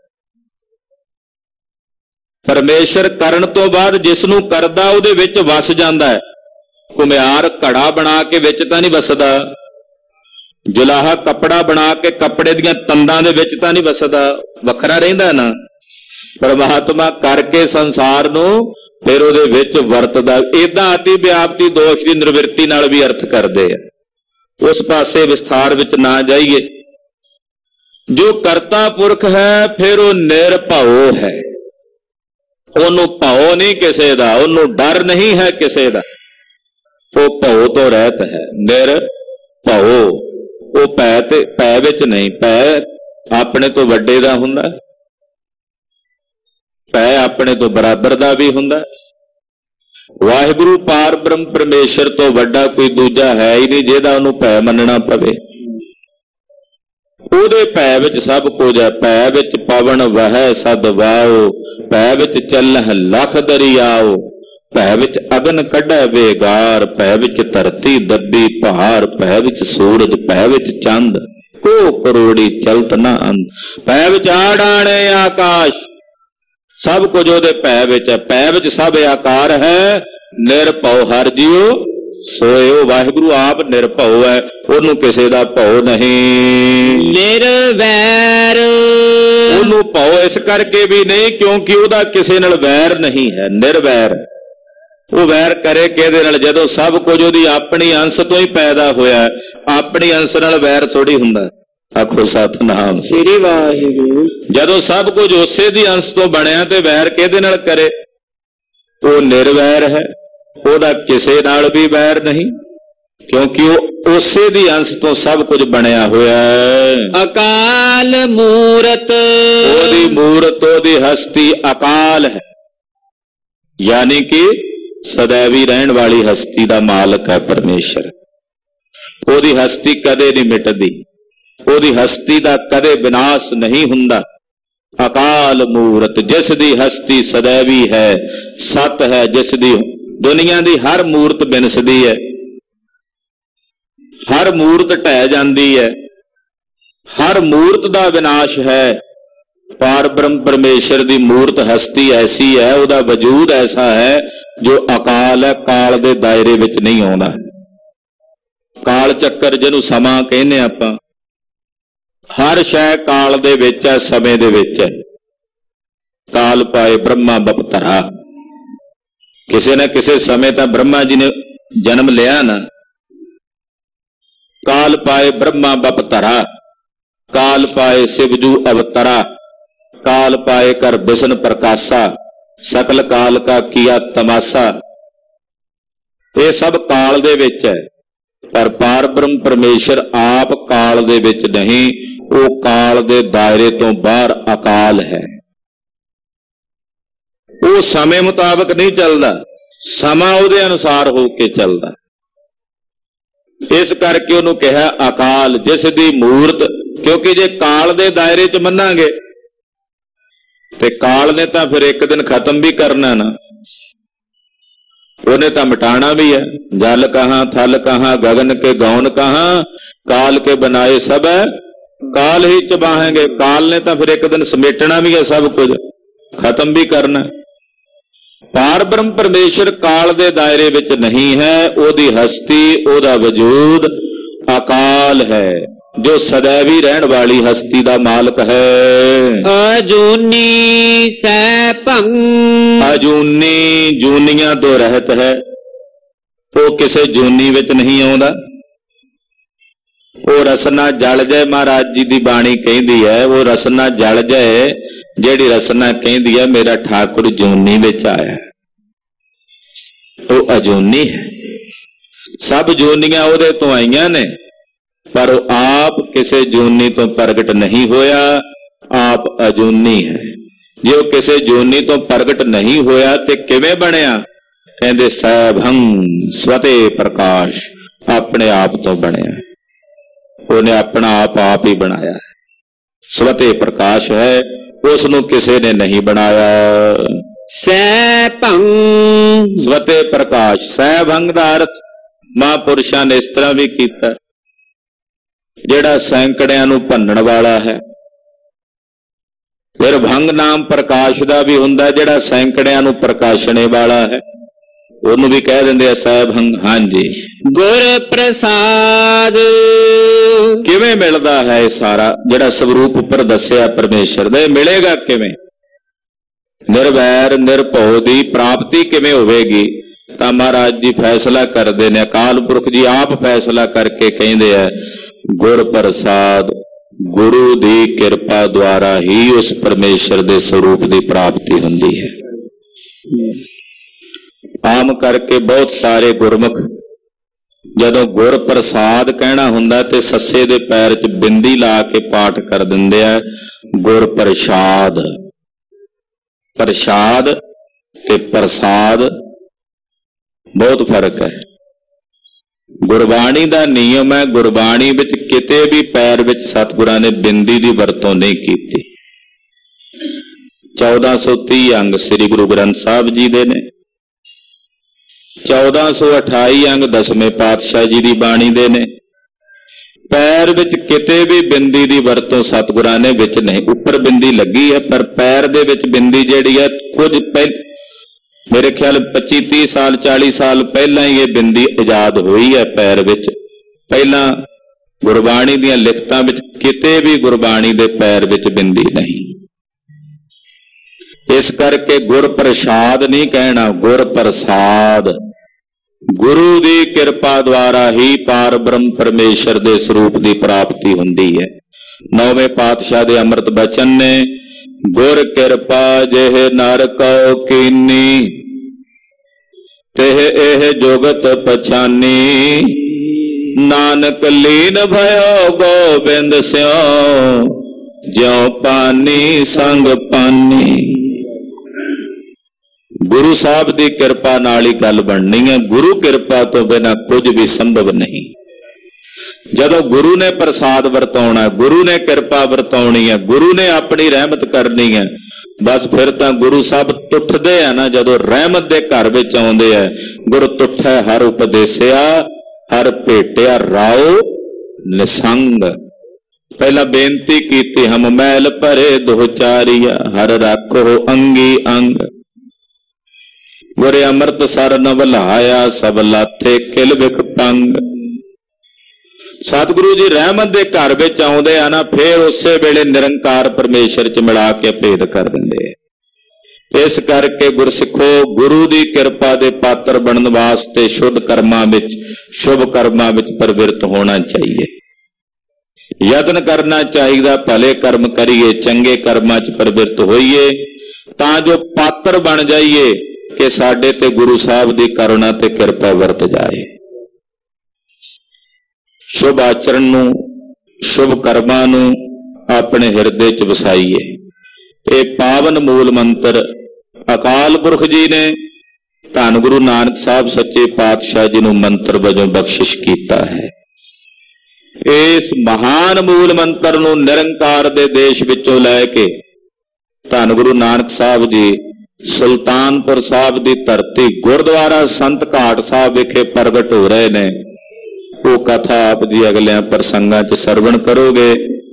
[SPEAKER 3] ਪਰਮੇਸ਼ਰ ਕਰਨ ਤੋਂ ਬਾਅਦ ਜਿਸ ਨੂੰ ਕਰਦਾ ਉਹਦੇ ਵਿੱਚ ਵਸ ਜਾਂਦਾ ਹੈ। ਘੁਮਿਆਰ ਘੜਾ ਬਣਾ ਕੇ ਵਿੱਚ ਤਾਂ ਨਹੀਂ ਵਸਦਾ, ਜੁਲਾਹਾ ਕੱਪੜਾ ਬਣਾ ਕੇ ਕੱਪੜੇ ਦੀਆਂ ਤੰਦਾਂ ਦੇ ਵਿੱਚ ਤਾਂ ਨਹੀਂ ਵਸਦਾ, ਵੱਖਰਾ ਰਹਿੰਦਾ ਨਾ। ਪਰਮਾਤਮਾ ਕਰਕੇ ਸੰਸਾਰ ਨੂੰ ਫਿਰ ਉਹਦੇ ਵਿੱਚ ਵਰਤਦਾ। ਏਦਾਂ ਅਤੀ ਵਿਆਪਤੀ ਦੋਸ਼ ਦੀ ਨਿਵਰਤੀ ਨਾਲ ਵੀ ਅਰਥ ਕਰਦੇ ਆ। ਉਸ ਪਾਸੇ ਵਿਸਥਾਰ ਵਿੱਚ ਨਾ ਜਾਈਏ। ਜੋ ਕਰਤਾ ਪੁਰਖ ਹੈ ਫਿਰ ਉਹ ਨਿਰਭਉ ਹੈ। ਉਹਨੂੰ ਭਉ ਨਹੀਂ ਕਿਸੇ ਦਾ, ਉਹਨੂੰ ਡਰ ਨਹੀਂ ਹੈ ਕਿਸੇ ਦਾ। ਉਹ ਭਉ ਤੋਂ ਰਹਿਤ ਹੈ, ਨਿਰਭਉ। ਉਹ ਭੈ ਤੇ ਭੈ ਵਿੱਚ ਨਹੀਂ, ਭੈ ਆਪਣੇ ਤੋਂ ਵੱਡੇ ਦਾ ਹੁੰਦਾ, ਭੈ ਆਪਣੇ ਤੋਂ ਬਰਾਬਰ ਦਾ ਵੀ ਹੁੰਦਾ। ਵਾਹਿਗੁਰੂ ਪਾਰ ਬ੍ਰਹਮ ਪਰਮੇਸ਼ਰ ਤੋਂ ਵੱਡਾ ਕੋਈ ਦੂਜਾ ਹੈ ਹੀ ਨਹੀਂ ਜਿਹਦਾ ਉਹਨੂੰ ਭੈ ਮੰਨਣਾ ਪਵੇ। ਉਹਦੇ ਭੈ ਵਿੱਚ ਸਭ ਕੁਝ ਹੈ। ਭੈ ਵਿੱਚ ਪਵਨ ਵਹੈ ਸਦ ਵਾਓ, ਭੈ ਵਿੱਚ ਚੱਲਹਿ ਲੱਖ ਦਰਿਆਓ, ਭੈ ਵਿੱਚ ਅਗਨ ਕੱਢੈ ਵੇਗਾਰ, ਭੈ ਵਿੱਚ ਧਰਤੀ ਦੱਬੀ ਪਹਾੜ, ਭੈ ਵਿੱਚ ਸੂਰਜ, ਭੈ ਵਿੱਚ ਚੰਦ, ਕੋ ਕਰੋੜੀ ਚਲਤ ਨਾ ਅੰਤ, ਭੈ ਵਿੱਚ ਆੜਾਣੇ ਆਕਾਸ਼, ਸਭ ਕੁਝ ਉਹਦੇ ਭੈ ਵਿੱਚ ਹੈ। ਭੈ ਵਿੱਚ ਸਭ ਆਕਾਰ ਹੈ। ਨਿਰਭਉ ਹਰਿ ਜੀਉ ਸੋਏ, ਉਹ ਵਾਹਿਗੁਰੂ ਆਪ ਨਿਰਭਉ ਹੈ, ਉਹਨੂੰ ਕਿਸੇ ਦਾ ਭਉ ਨਹੀਂ।
[SPEAKER 1] ਨਿਰਵੈਰ,
[SPEAKER 3] ਉਹਨੂੰ ਭਉ ਇਸ ਕਰਕੇ ਵੀ ਨਹੀਂ ਕਿਉਂਕਿ ਉਹਦਾ ਕਿਸੇ ਨਾਲ ਵੈਰ ਨਹੀਂ ਹੈ। ਨਿਰਵੈਰ, ਉਹ ਵੈਰ ਕਰੇ ਕਿਹਦੇ ਨਾਲ? ਜਦੋਂ ਸਭ ਕੁਝ ਉਹਦੀ ਆਪਣੀ ਅੰਸ਼ ਤੋਂ ਹੀ ਪੈਦਾ ਹੋਇਆ। ਆਪਣੀ ਅੰਸ਼ ਨਾਲ ਵੈਰ ਥੋੜੀ ਹੁੰਦਾ। ਆਖੋ ਸਤਿਨਾਮ
[SPEAKER 1] ਸ੍ਰੀ ਵਾਹਿਗੁਰੂ।
[SPEAKER 3] ਜਦੋਂ ਸਭ ਕੁਝ ਉਸੇ ਦੀ ਅੰਸ਼ ਤੋਂ ਬਣਿਆ ਤੇ ਵੈਰ ਕਿਹਦੇ ਨਾਲ ਕਰੇ? ਉਹ ਨਿਰਵੈਰ ਹੈ, ਉਹਦਾ ਕਿਸੇ ਨਾਲ ਵੀ ਵੈਰ ਨਹੀਂ ਕਿਉਂਕਿ ਉਹ ਉਸੇ ਦੀ ਅੰਸ਼ ਤੋਂ ਸਭ ਕੁਝ ਬਣਿਆ ਹੋਇਆ ਹੈ।
[SPEAKER 1] ਅਕਾਲ ਮੂਰਤ,
[SPEAKER 3] ਉਹਦੀ ਮੂਰਤ, ਉਹਦੀ ਹਸਤੀ ਅਕਾਲ ਹੈ, ਯਾਨੀ ਕਿ ਸदैवी ਰਹਿਣ ਵਾਲੀ ਹਸਤੀ ਦਾ ਮਾਲਕ ਹੈ ਪਰਮੇਸ਼ਰ। ਉਹਦੀ ਹਸਤੀ ਕਦੇ ਨਹੀਂ ਮਿਟਦੀ, ਉਹਦੀ ਹਸਤੀ ਦਾ ਕਦੇ ਵਿਨਾਸ਼ ਨਹੀਂ ਹੁੰਦਾ। ਅਕਾਲ ਮੂਰਤ, ਜਿਸ ਦੀ ਹਸਤੀ ਸदैवी ਹੈ, ਸਤ ਹੈ, ਜਿਸ ਦੀ ਦੁਨੀਆ ਦੀ ਹਰ ਮੂਰਤ ਬਿਨਸਦੀ ਹੈ, ਹਰ ਮੂਰਤ ਢਹਿ ਜਾਂਦੀ ਹੈ, ਹਰ ਮੂਰਤ ਦਾ ਵਿਨਾਸ਼ ਹੈ। ਪਾਰ ਬ੍ਰਹਮ ਪਰਮੇਸ਼ਰ ਦੀ ਮੂਰਤ ਹਸਤੀ ਐਸੀ ਹੈ, ਉਹਦਾ ਵਜੂਦ ਐਸਾ ਹੈ ਜੋ ਅਕਾਲ ਹੈ, ਕਾਲ ਦੇ ਦਾਇਰੇ ਵਿੱਚ ਨਹੀਂ ਆਉਂਦਾ। ਕਾਲ ਚੱਕਰ ਜਿਹਨੂੰ ਸਮਾਂ ਕਹਿੰਦੇ ਆਪਾਂ, ਹਰ ਸ਼ੈ ਕਾਲ ਦੇ ਵਿੱਚ ਹੈ, ਸਮੇਂ ਦੇ ਵਿੱਚ ਹੈ। ਕਾਲ ਪਾਏ ਬ੍ਰਹਮਾ ਬਪਤਰਾ, ਕਿਸੇ ਨਾ ਕਿਸੇ ਸਮੇਂ ਤਾਂ ਬ੍ਰਹਮਾ ਜੀ ਨੇ ਜਨਮ ਲਿਆ ਨਾ। ਕਾਲ ਪਾਏ ਬ੍ਰਹਮਾ ਬਪਤਰਾ, ਕਾਲ ਪਾਏ ਸਿਵਜੂ ਅਵਤਰਾ, ਕਾਲ ਪਾਏ ਕਰ ਬਿਸ਼ਨ ਪ੍ਰਕਾਸ਼ਾ, ਸਕਲ ਕਾਲ ਕਾ ਕੀਆ ਤਮਾਸ਼ਾ। ਇਹ ਸਭ ਕਾਲ ਦੇ ਵਿੱਚ ਹੈ, ਪਰ ਪਾਰ ਬ੍ਰਹਮ ਪਰਮੇਸ਼ਰ ਆਪ ਕਾਲ ਦੇ ਵਿੱਚ ਨਹੀਂ, ਉਹ ਕਾਲ ਦੇ ਦਾਇਰੇ ਤੋਂ ਬਾਹਰ ਅਕਾਲ ਹੈ। ਉਹ ਸਮੇਂ ਮੁਤਾਬਕ ਨਹੀਂ ਚੱਲਦਾ, ਸਮਾਂ ਉਹਦੇ ਅਨੁਸਾਰ ਹੋ ਕੇ ਚੱਲਦਾ। ਇਸ ਕਰਕੇ ਉਹਨੂੰ ਕਿਹਾ ਅਕਾਲ, ਜਿਸ ਦੀ ਮੂਰਤ, ਕਿਉਂਕਿ ਜੇ ਕਾਲ ਦੇ ਦਾਇਰੇ 'ਚ ਮੰਨਾਂਗੇ ਤੇ ਕਾਲ ਨੇ ਤਾਂ ਫਿਰ ਇੱਕ ਦਿਨ ਖਤਮ ਵੀ ਕਰਨਾ ਨਾ, ਉਹਨੇ ਤਾਂ ਮਿਟਾਣਾ ਵੀ ਹੈ। ਜਲ ਕਹਾਂ ਥਲ ਕਹਾਂ ਗगन के गौन कहाँ, काल के बनाए सब है काल ही चबाहेंगे। काल ने तो फिर एक दिन समेटना भी है, सब कुछ खत्म भी करना। पार ब्रह्म परमेश्वर काल दे दायरे विच नहीं है, ओदी हस्ती ओदा वजूद अकाल है, जो सदैवी रहन वाली हस्ती दा मालक है।
[SPEAKER 1] अजूनी सैभं,
[SPEAKER 3] अजूनी जूनियां तो रहत है, वो किसे जूनी विच नहीं आउंदा। वो रसना जल जाए, महाराज जी दी बाणी कहती है, वो रसना जल जाए, जेड़ी रसना कहती है मेरा ठाकुर जूनी विच आया, वो अजूनी है। सब जूनियां उहदे तो आईयां ने, पर आप किसे जूनी तो प्रगट नहीं होया, आप अजूनी है। जो किसे जूनी तो प्रगट नहीं होया ते किवें बनिया? कहंदे सैभं स्वते प्रकाश, अपने आप तो बनिया, उन्हें अपना आप आप ही बनाया है। स्वते प्रकाश है, उसनों किसी ने नहीं बनाया।
[SPEAKER 1] सैभं,
[SPEAKER 3] स्वते प्रकाश, सैभंग दा अर्थ महापुरुषां ने इस तरह भी कीता, ਜਿਹੜਾ ਸੈਂਕੜਿਆਂ ਨੂੰ ਭੰਨਣ ਵਾਲਾ ਹੈ। ਫਿਰ ਭੰਗ ਨਾਮ ਪ੍ਰਕਾਸ਼ ਦਾ ਵੀ ਹੁੰਦਾ, ਜਿਹੜਾ ਸੈਂਕੜਿਆਂ ਨੂੰ ਪ੍ਰਕਾਸ਼ਣੇ ਵਾਲਾ ਹੈ, ਉਹਨੂੰ ਵੀ ਕਹਿ ਦਿੰਦੇ ਆ ਸੈਭੰਗ। ਹਾਂਜੀ,
[SPEAKER 1] ਗੁਰ ਪ੍ਰਸਾਦ।
[SPEAKER 3] ਕਿਵੇਂ ਮਿਲਦਾ ਹੈ ਇਹ ਸਾਰਾ ਜਿਹੜਾ ਸਵਰੂਪ ਉੱਪਰ ਦੱਸਿਆ ਪਰਮੇਸ਼ਰ ਦੇ? ਮਿਲੇਗਾ ਕਿਵੇਂ? ਨਿਰਵੈਰ ਨਿਰਭਉ ਦੀ ਪ੍ਰਾਪਤੀ ਕਿਵੇਂ ਹੋਵੇਗੀ? ਤਾਂ ਮਹਾਰਾਜ ਜੀ ਫੈਸਲਾ ਕਰਦੇ ਨੇ, ਅਕਾਲ ਪੁਰਖ ਜੀ ਆਪ ਫੈਸਲਾ ਕਰਕੇ ਕਹਿੰਦੇ ਆ, ਗੁਰ ਪ੍ਰਸਾਦ, ਗੁਰੂ ਦੀ ਕਿਰਪਾ ਦੁਆਰਾ ਹੀ ਉਸ ਪਰਮੇਸ਼ਰ ਦੇ ਸਰੂਪ ਦੀ ਪ੍ਰਾਪਤੀ ਹੁੰਦੀ ਹੈ। ਆਮ ਕਰਕੇ ਬਹੁਤ ਸਾਰੇ ਗੁਰਮੁਖ ਜਦੋਂ ਗੁਰ ਪ੍ਰਸਾਦ ਕਹਿਣਾ ਹੁੰਦਾ ਤੇ ਸੱਸੇ ਦੇ ਪੈਰ 'ਚ ਬਿੰਦੀ ਲਾ ਕੇ ਪਾਠ ਕਰ ਦਿੰਦੇ ਆ, ਗੁਰ ਪ੍ਰਸਾਦ। ਪ੍ਰਸ਼ਾਦ ਤੇ ਪ੍ਰਸਾਦ ਬਹੁਤ ਫਰਕ ਹੈ। ਗੁਰਬਾਣੀ ਦਾ ਨਿਯਮ ਹੈ, ਗੁਰਬਾਣੀ ਵਿੱਚ ਕਿਤੇ ਵੀ ਪੈਰ ਵਿੱਚ ਸਤਿਗੁਰਾਂ ਨੇ ਬਿੰਦੀ ਦੀ ਵਰਤੋਂ ਨਹੀਂ ਕੀਤੀ। ਚੌਦਾਂ ਸੌ ਤੀਹ ਅੰਗ ਸ੍ਰੀ ਗੁਰੂ ਗ੍ਰੰਥ ਸਾਹਿਬ ਜੀ ਦੇ ਨੇ, ਚੌਦਾਂ ਸੌ ਅਠਾਈ ਅੰਗ ਦਸਵੇਂ ਪਾਤਸ਼ਾਹ ਜੀ ਦੀ ਬਾਣੀ ਦੇ ਨੇ। ਪੈਰ ਵਿੱਚ ਕਿਤੇ ਵੀ ਬਿੰਦੀ ਦੀ ਵਰਤੋਂ ਸਤਿਗੁਰਾਂ ਨੇ ਵਿੱਚ ਨਹੀਂ। ਉੱਪਰ ਬਿੰਦੀ ਲੱਗੀ ਹੈ, ਪਰ ਪੈਰ ਦੇ ਵਿੱਚ ਬਿੰਦੀ ਜਿਹੜੀ ਹੈ ਕੁਝ ਪਹਿ ਮੇਰੇ ਖਿਆਲ ਪੱਚੀ ਤੀਹ ਸਾਲ ਚਾਲੀ ਸਾਲ ਪਹਿਲਾਂ ਹੀ ਇਹ ਬਿੰਦੀ ਆਜ਼ਾਦ ਹੋਈ ਹੈ ਪੈਰ ਵਿੱਚ। ਪਹਿਲਾਂ ਗੁਰਬਾਣੀ ਦੀਆਂ ਲਿਖਤਾਂ ਵਿੱਚ ਕਿਤੇ ਵੀ ਗੁਰਬਾਣੀ ਦੇ ਪੈਰ ਵਿੱਚ ਬਿੰਦੀ ਨਹੀਂ। ਇਸ ਕਰਕੇ ਗੁਰ ਪ੍ਰਸਾਦ ਨਹੀਂ ਕਹਿਣਾ, ਗੁਰ ਪ੍ਰਸਾਦ। ਗੁਰੂ ਦੀ ਕਿਰਪਾ ਦੁਆਰਾ ਹੀ ਪਾਰ ਬ੍ਰਹਮ ਪਰਮੇਸ਼ਰ ਦੇ ਸਰੂਪ ਦੀ ਪ੍ਰਾਪਤੀ ਹੁੰਦੀ ਹੈ। ਨੌਵੇਂ ਪਾਤਸ਼ਾਹ ਦੇ ਅੰਮ੍ਰਿਤ ਬਚਨ ਨੇ, ਗੁਰ ਕਿਰਪਾ ਜਿਹ ਨਰ ਕਉ ਕੀਨੀ, ਤਿਹ ਇਹ ਜੁਗਤ ਪਛਾਨੀ। ਨਾਨਕ ਲੀਨ ਭਇਓ ਗੋਬਿੰਦ ਸਿਉ, ਜਿਉ ਪਾਨੀ ਸੰਗ ਪਾਨੀ। ਗੁਰੂ ਸਾਹਿਬ ਦੀ ਕਿਰਪਾ ਨਾਲ ਹੀ ਗੱਲ ਬਣਨੀ ਹੈ। ਗੁਰੂ ਕਿਰਪਾ ਤੋਂ ਬਿਨਾਂ ਕੁਝ ਵੀ ਸੰਭਵ ਨਹੀਂ। ਜਦੋਂ ਗੁਰੂ ਨੇ ਪ੍ਰਸਾਦ ਵਰਤਾਉਣਾ, ਗੁਰੂ ਨੇ ਕਿਰਪਾ ਵਰਤਾਉਣੀ ਹੈ, ਗੁਰੂ ਨੇ ਆਪਣੀ ਰਹਿਮਤ ਕਰਨੀ ਹੈ, ਬਸ ਫਿਰ ਤਾਂ ਗੁਰੂ ਸਾਹਿਬ ਟੁੱਟਦੇ ਆ ਨਾ। ਜਦੋਂ ਰਹਿਮਤ ਦੇ ਘਰ ਵਿੱਚ ਆਉਂਦੇ ਆ, ਗੁਰ ਟੁੱਠੈ ਹਰ ਉਪਦੇਸਿਆ, ਹਰ ਭੇਟਿਆ ਰਾਓ ਨਿਸੰਗ। ਪਹਿਲਾਂ ਬੇਨਤੀ ਕੀਤੀ, ਹਮ ਮੈਲ ਭਰੇ ਦੋਚਾਰੀਆ, ਹਰ ਰੱਖੋ ਅੰਗੀ ਅੰਗ। ਗੁਰ ਅੰਮ੍ਰਿਤ ਸਰ ਨ ਭਲਾਇਆ, ਸਭ ਲਾਥੇ ਕਿਲ ਵਿਖ ਪੰਗ। ਸਤਿਗੁਰੂ ਜੀ ਰਹਿਮਤ ਦੇ ਘਰ ਵਿੱਚ ਆਉਂਦੇ ਆ ਨਾ, ਫੇਰ ਉਸੇ ਵੇਲੇ ਨਿਰੰਕਾਰ ਪਰਮੇਸ਼ਰ ਚ ਮਿਲਾ ਕੇ ਭੇਦ ਕਰ ਦਿੰਦੇ ਆ। ਇਸ ਕਰਕੇ ਗੁਰਸਿੱਖੋ, ਗੁਰੂ ਦੀ ਕਿਰਪਾ ਦੇ ਪਾਤਰ ਬਣਨ ਵਾਸਤੇ ਸ਼ੁੱਧ ਕਰਮਾਂ ਵਿੱਚ, ਸ਼ੁਭ ਕਰਮਾਂ ਵਿੱਚ ਪ੍ਰਵਿਰਤ ਹੋਣਾ ਚਾਹੀਏ। ਯਤਨ ਕਰਨਾ ਚਾਹੀਦਾ, ਭਲੇ ਕਰਮ ਕਰੀਏ, ਚੰਗੇ ਕਰਮਾਂ ਚ ਪ੍ਰਵਿਰਤ ਹੋਈਏ, ਤਾਂ ਜੋ ਪਾਤਰ ਬਣ ਜਾਈਏ ਕਿ ਸਾਡੇ ਤੇ ਗੁਰੂ ਸਾਹਿਬ ਦੀ ਕਰੁਣਾ ਤੇ ਕਿਰਪਾ ਵਰਤ ਜਾਏ। ਸ਼ੁਭ ਆਚਰਣ ਨੂੰ, ਸ਼ੁਭ ਕਰਮਾਂ ਨੂੰ ਆਪਣੇ ਹਿਰਦੇ ਚ ਵਸਾਈਏ। ਇਹ ਪਾਵਨ ਮੂਲ ਮੰਤਰ ਅਕਾਲ ਪੁਰਖ ਜੀ ਨੇ ਧੰਨ ਗੁਰੂ ਨਾਨਕ ਸਾਹਿਬ ਸੱਚੇ ਪਾਤਸ਼ਾਹ ਜੀ ਨੂੰ ਮੰਤਰ ਵਜੋਂ ਬਖਸ਼ਿਸ਼ ਕੀਤਾ ਹੈ। ਇਸ ਮਹਾਨ ਮੂਲ ਮੰਤਰ ਨੂੰ ਨਿਰੰਕਾਰ ਦੇ ਦੇਸ਼ ਵਿੱਚੋਂ ਲੈ ਕੇ ਧੰਨ ਗੁਰੂ ਨਾਨਕ ਸਾਹਿਬ ਜੀ ਸੁਲਤਾਨਪੁਰ ਸਾਹਿਬ ਦੀ ਧਰਤੀ ਗੁਰਦੁਆਰਾ ਸੰਤ ਘਾਟ ਸਾਹਿਬ ਵਿਖੇ ਪ੍ਰਗਟ ਹੋ ਰਹੇ ਨੇ। ਉਹ ਕਥਾ ਆਪ ਜੀ ਅਗਲਿਆਂ ਪ੍ਰਸੰਗਾਂ 'ਚ ਸਰਵਣ ਕਰੋਗੇ।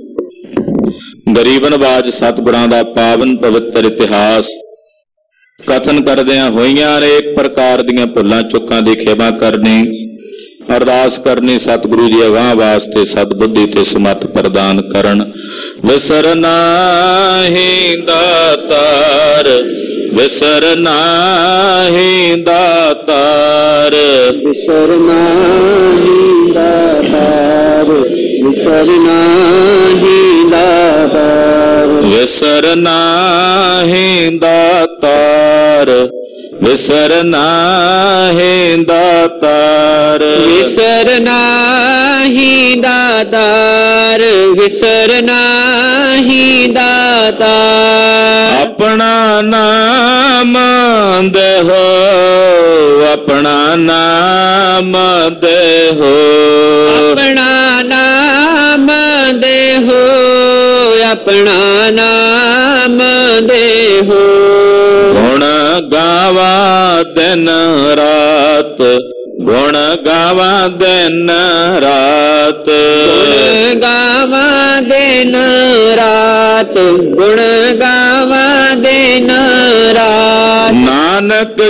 [SPEAKER 3] ਗਰੀਬ ਨਵਾਜ ਸਤਿਗੁਰਾਂ ਦਾ ਪਾਵਨ ਪਵਿੱਤਰ ਇਤਿਹਾਸ ਕਥਨ ਕਰਦਿਆਂ ਹੋਈਆਂ ਅਨੇਕ ਪ੍ਰਕਾਰ ਦੀਆਂ ਭੁੱਲਾਂ ਚੁੱਕਾਂ ਦੀ ਖਿਮਾ ਕਰਨੀ, ਅਰਦਾਸ ਕਰਨੀ ਸਤਿਗੁਰੂ ਜੀ ਅਗਾਂਹ ਵਾਸਤੇ ਸਤਿਬੁੱਧੀ ਤੇ ਸਮੱਤ ਪ੍ਰਦਾਨ ਕਰਨ। ਵਿਸਰ ਨਾਹੀਂ ਦਾਤਾਰ, ਵਿਸਰ ਨਾਹੀਂ ਦਾਤਾਰ,
[SPEAKER 1] ਵਿਸਰ ਨਾਹੀਂ ਦਾਤਾਰ, ਵਿਸਰ ਨਾਹੀਂ ਦਾਤਾਰ,
[SPEAKER 3] ਵਿਸਰ ਨਾਹੀਂ ਦਾਤਾਰ, ਵਿਸਰ ਨਾਹੀਂ ਦਾਤਾਰ,
[SPEAKER 1] ਵਿਸਰ ਨਾਹੀਂ ਦਾਤਾਰ, ਵਿਸਰ ਨਾਹੀਂ ਦਾਤਾਰ।
[SPEAKER 3] ਆਪਣਾ ਨਾਮ ਦੇਹੋ, ਆਪਣਾ ਨਾਮ ਦੇਹੋ,
[SPEAKER 1] ਆਪਣਾ ਨਾਮ ਦੇਹੋ, ਆਪਣਾ ਨਾਮ ਦੇਹੋ।
[SPEAKER 3] ਗੁਣ ਗਾਵਾ ਦਿਨ ਰਾਤ, ਗੁਣ ਗਾਵਾ ਦਿਨ ਰਾਤ,
[SPEAKER 1] ਗੁਣ ਗਾਵਾ ਦਿਨ ਰਾਤ, ਗੁਣ ਗਾਵਾ ਦਿਨ ਰਾਤ।
[SPEAKER 3] ਨਾਨਕ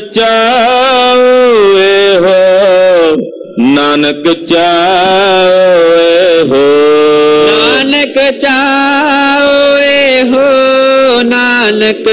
[SPEAKER 3] ਚਾਹੇ ਹੋ, ਨਾਨਕ ਚਾਹੇ ਹੋ,
[SPEAKER 1] ਨਾਨਕ ਚਾਹੇ ਹੋ, ਨਾਨਕ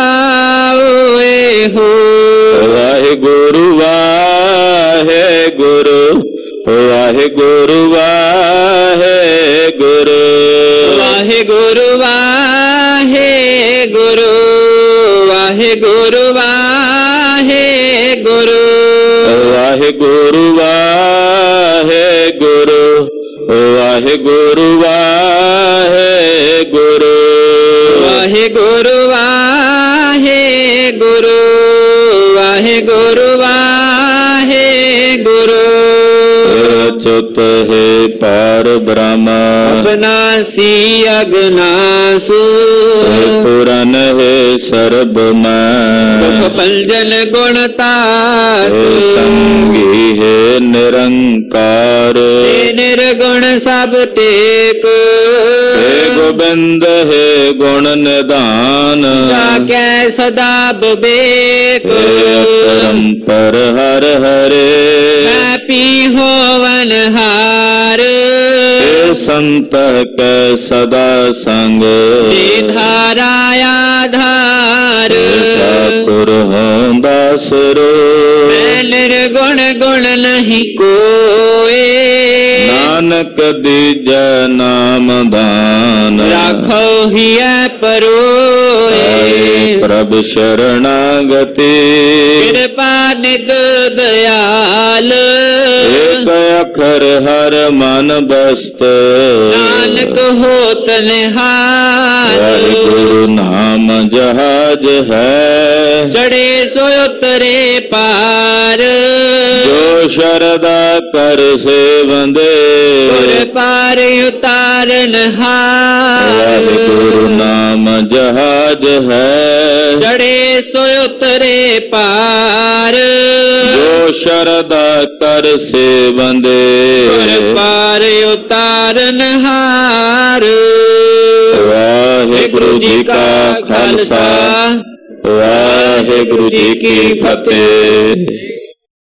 [SPEAKER 1] ਚਾਹੇ ਹੋ।
[SPEAKER 3] ਵਾਹਿਗੁਰੂ ਵਾਹਿਗੁਰੂ, ਵਾਹਿਗੁਰੂ ਵਾਹਿਗੁਰੂ,
[SPEAKER 1] ਵਾਹਿਗੁਰੂ ਵਾਹਿਗੁਰੂ, ਵਾਹਿਗੁਰੂ ਵਾਹਿਗੁਰੂ,
[SPEAKER 3] ਵਾਹਿਗੁਰੂ ਵਾਹਿਗੁਰੂ, ਵਾਹਿਗੁਰੂ ਵਾਹਿਗੁਰੂ,
[SPEAKER 1] ਵਾਹਿਗੁਰੂ ਵਾਹਿਗੁਰੂ। ਵਾਹਿਗੁਰੂ ਵਾਹਿਗੁਰੂ ਵਾਹਿਗੁਰੂ
[SPEAKER 3] ਅਚੁਤ ਹੈ ਪਾਰ ਬ੍ਰਹਮ
[SPEAKER 1] ਅਬਨਾਸੀ ਅਗਨਾਸੂ
[SPEAKER 3] ਪੁਰਨ ਹੈ ਸਰਬ ਮੈਂ
[SPEAKER 1] ਦੁਖ ਭੰਜਨ ਗੁਣ ਤਾਸੂ
[SPEAKER 3] ਸੰਗੀ ਹੈ ਨਿਰੰਕਾਰ
[SPEAKER 1] ਤੇ ਨਿਰਗੁਣ ਸਭ ਟੇਕ
[SPEAKER 3] ਹੇ ਗੋਬਿੰਦ ਹੈ ਗੁਣ ਨਿਧਾਨ
[SPEAKER 1] ਜਾਕੈ ਸਦਾ ਬਿਬੇਕ
[SPEAKER 3] ਪਰੰਪਰ ਹਰ ਹਰੇ
[SPEAKER 1] ਮੈਂ ਪੀ ਹੋਵਨ ਹਾਰ
[SPEAKER 3] ਹੇ ਸੰਤ ਕੈ ਸਦਾ ਸੰਗ
[SPEAKER 1] ਤੇ ਧਾਰਾ ਆਧਾਰ
[SPEAKER 3] ਠਾਕੁਰ ਹੋਂ ਦਾਸਰੋ
[SPEAKER 1] ਮੈਂ ਨਿਰਗੁਣ ਗੁਣ ਨਹੀਂ ਕੋਏ
[SPEAKER 3] ਨਾਨਕ ਦੀਜੈ ਨਾਮ ਦਾਨ
[SPEAKER 1] ਰਾਖੋ ਹੀਐ ਪਰੋਏ
[SPEAKER 3] ਪ੍ਰਭ ਸ਼ਰਣਾਗਤੀ
[SPEAKER 1] ਕਿਰਪਾ ਨਿਤ ਦਇਆਲ
[SPEAKER 3] ਏਕ ਅਖਰ ਹਰ ਮਨ ਬਸਤ
[SPEAKER 1] ਨਾਨਕ ਹੋਤ ਨਿਹਾਲ
[SPEAKER 3] ਵਾਹਿਗੁਰੂ ਨਾਮ ਜਹਾਜ ਹੈ
[SPEAKER 1] ਚੜੇ ਸੋ ਉਤਰੇ ਪਾਰ
[SPEAKER 3] ਜੋ ਸ਼ਰਦਾ ਕਰ ਸੇਵੰਦੇ
[SPEAKER 1] ਗੁਰ ਪਾਰ ਉਤਾਰਨ ਹਾਰ
[SPEAKER 3] ਵਾਹਿਗੁਰੂ ਨਾਮ ਜਹਾਜ ਹੈ
[SPEAKER 1] ਚੜੇ ਸੋ ਉਤਰੇ ਪਾਰ
[SPEAKER 3] ਜੋ ਸ਼ਰਦਾ ਕਰ ਸੇਵੰਦੇ
[SPEAKER 1] ਗੁਰ ਪਾਰ ਉਤਾਰਨ ਹਾਰ
[SPEAKER 3] ਵਾਹਿਗੁਰੂ ਜੀ ਕਾ ਖਾਲਸਾ ਵਾਹਿਗੁਰੂ ਜੀ ਕੀ ਫਤਿਹ।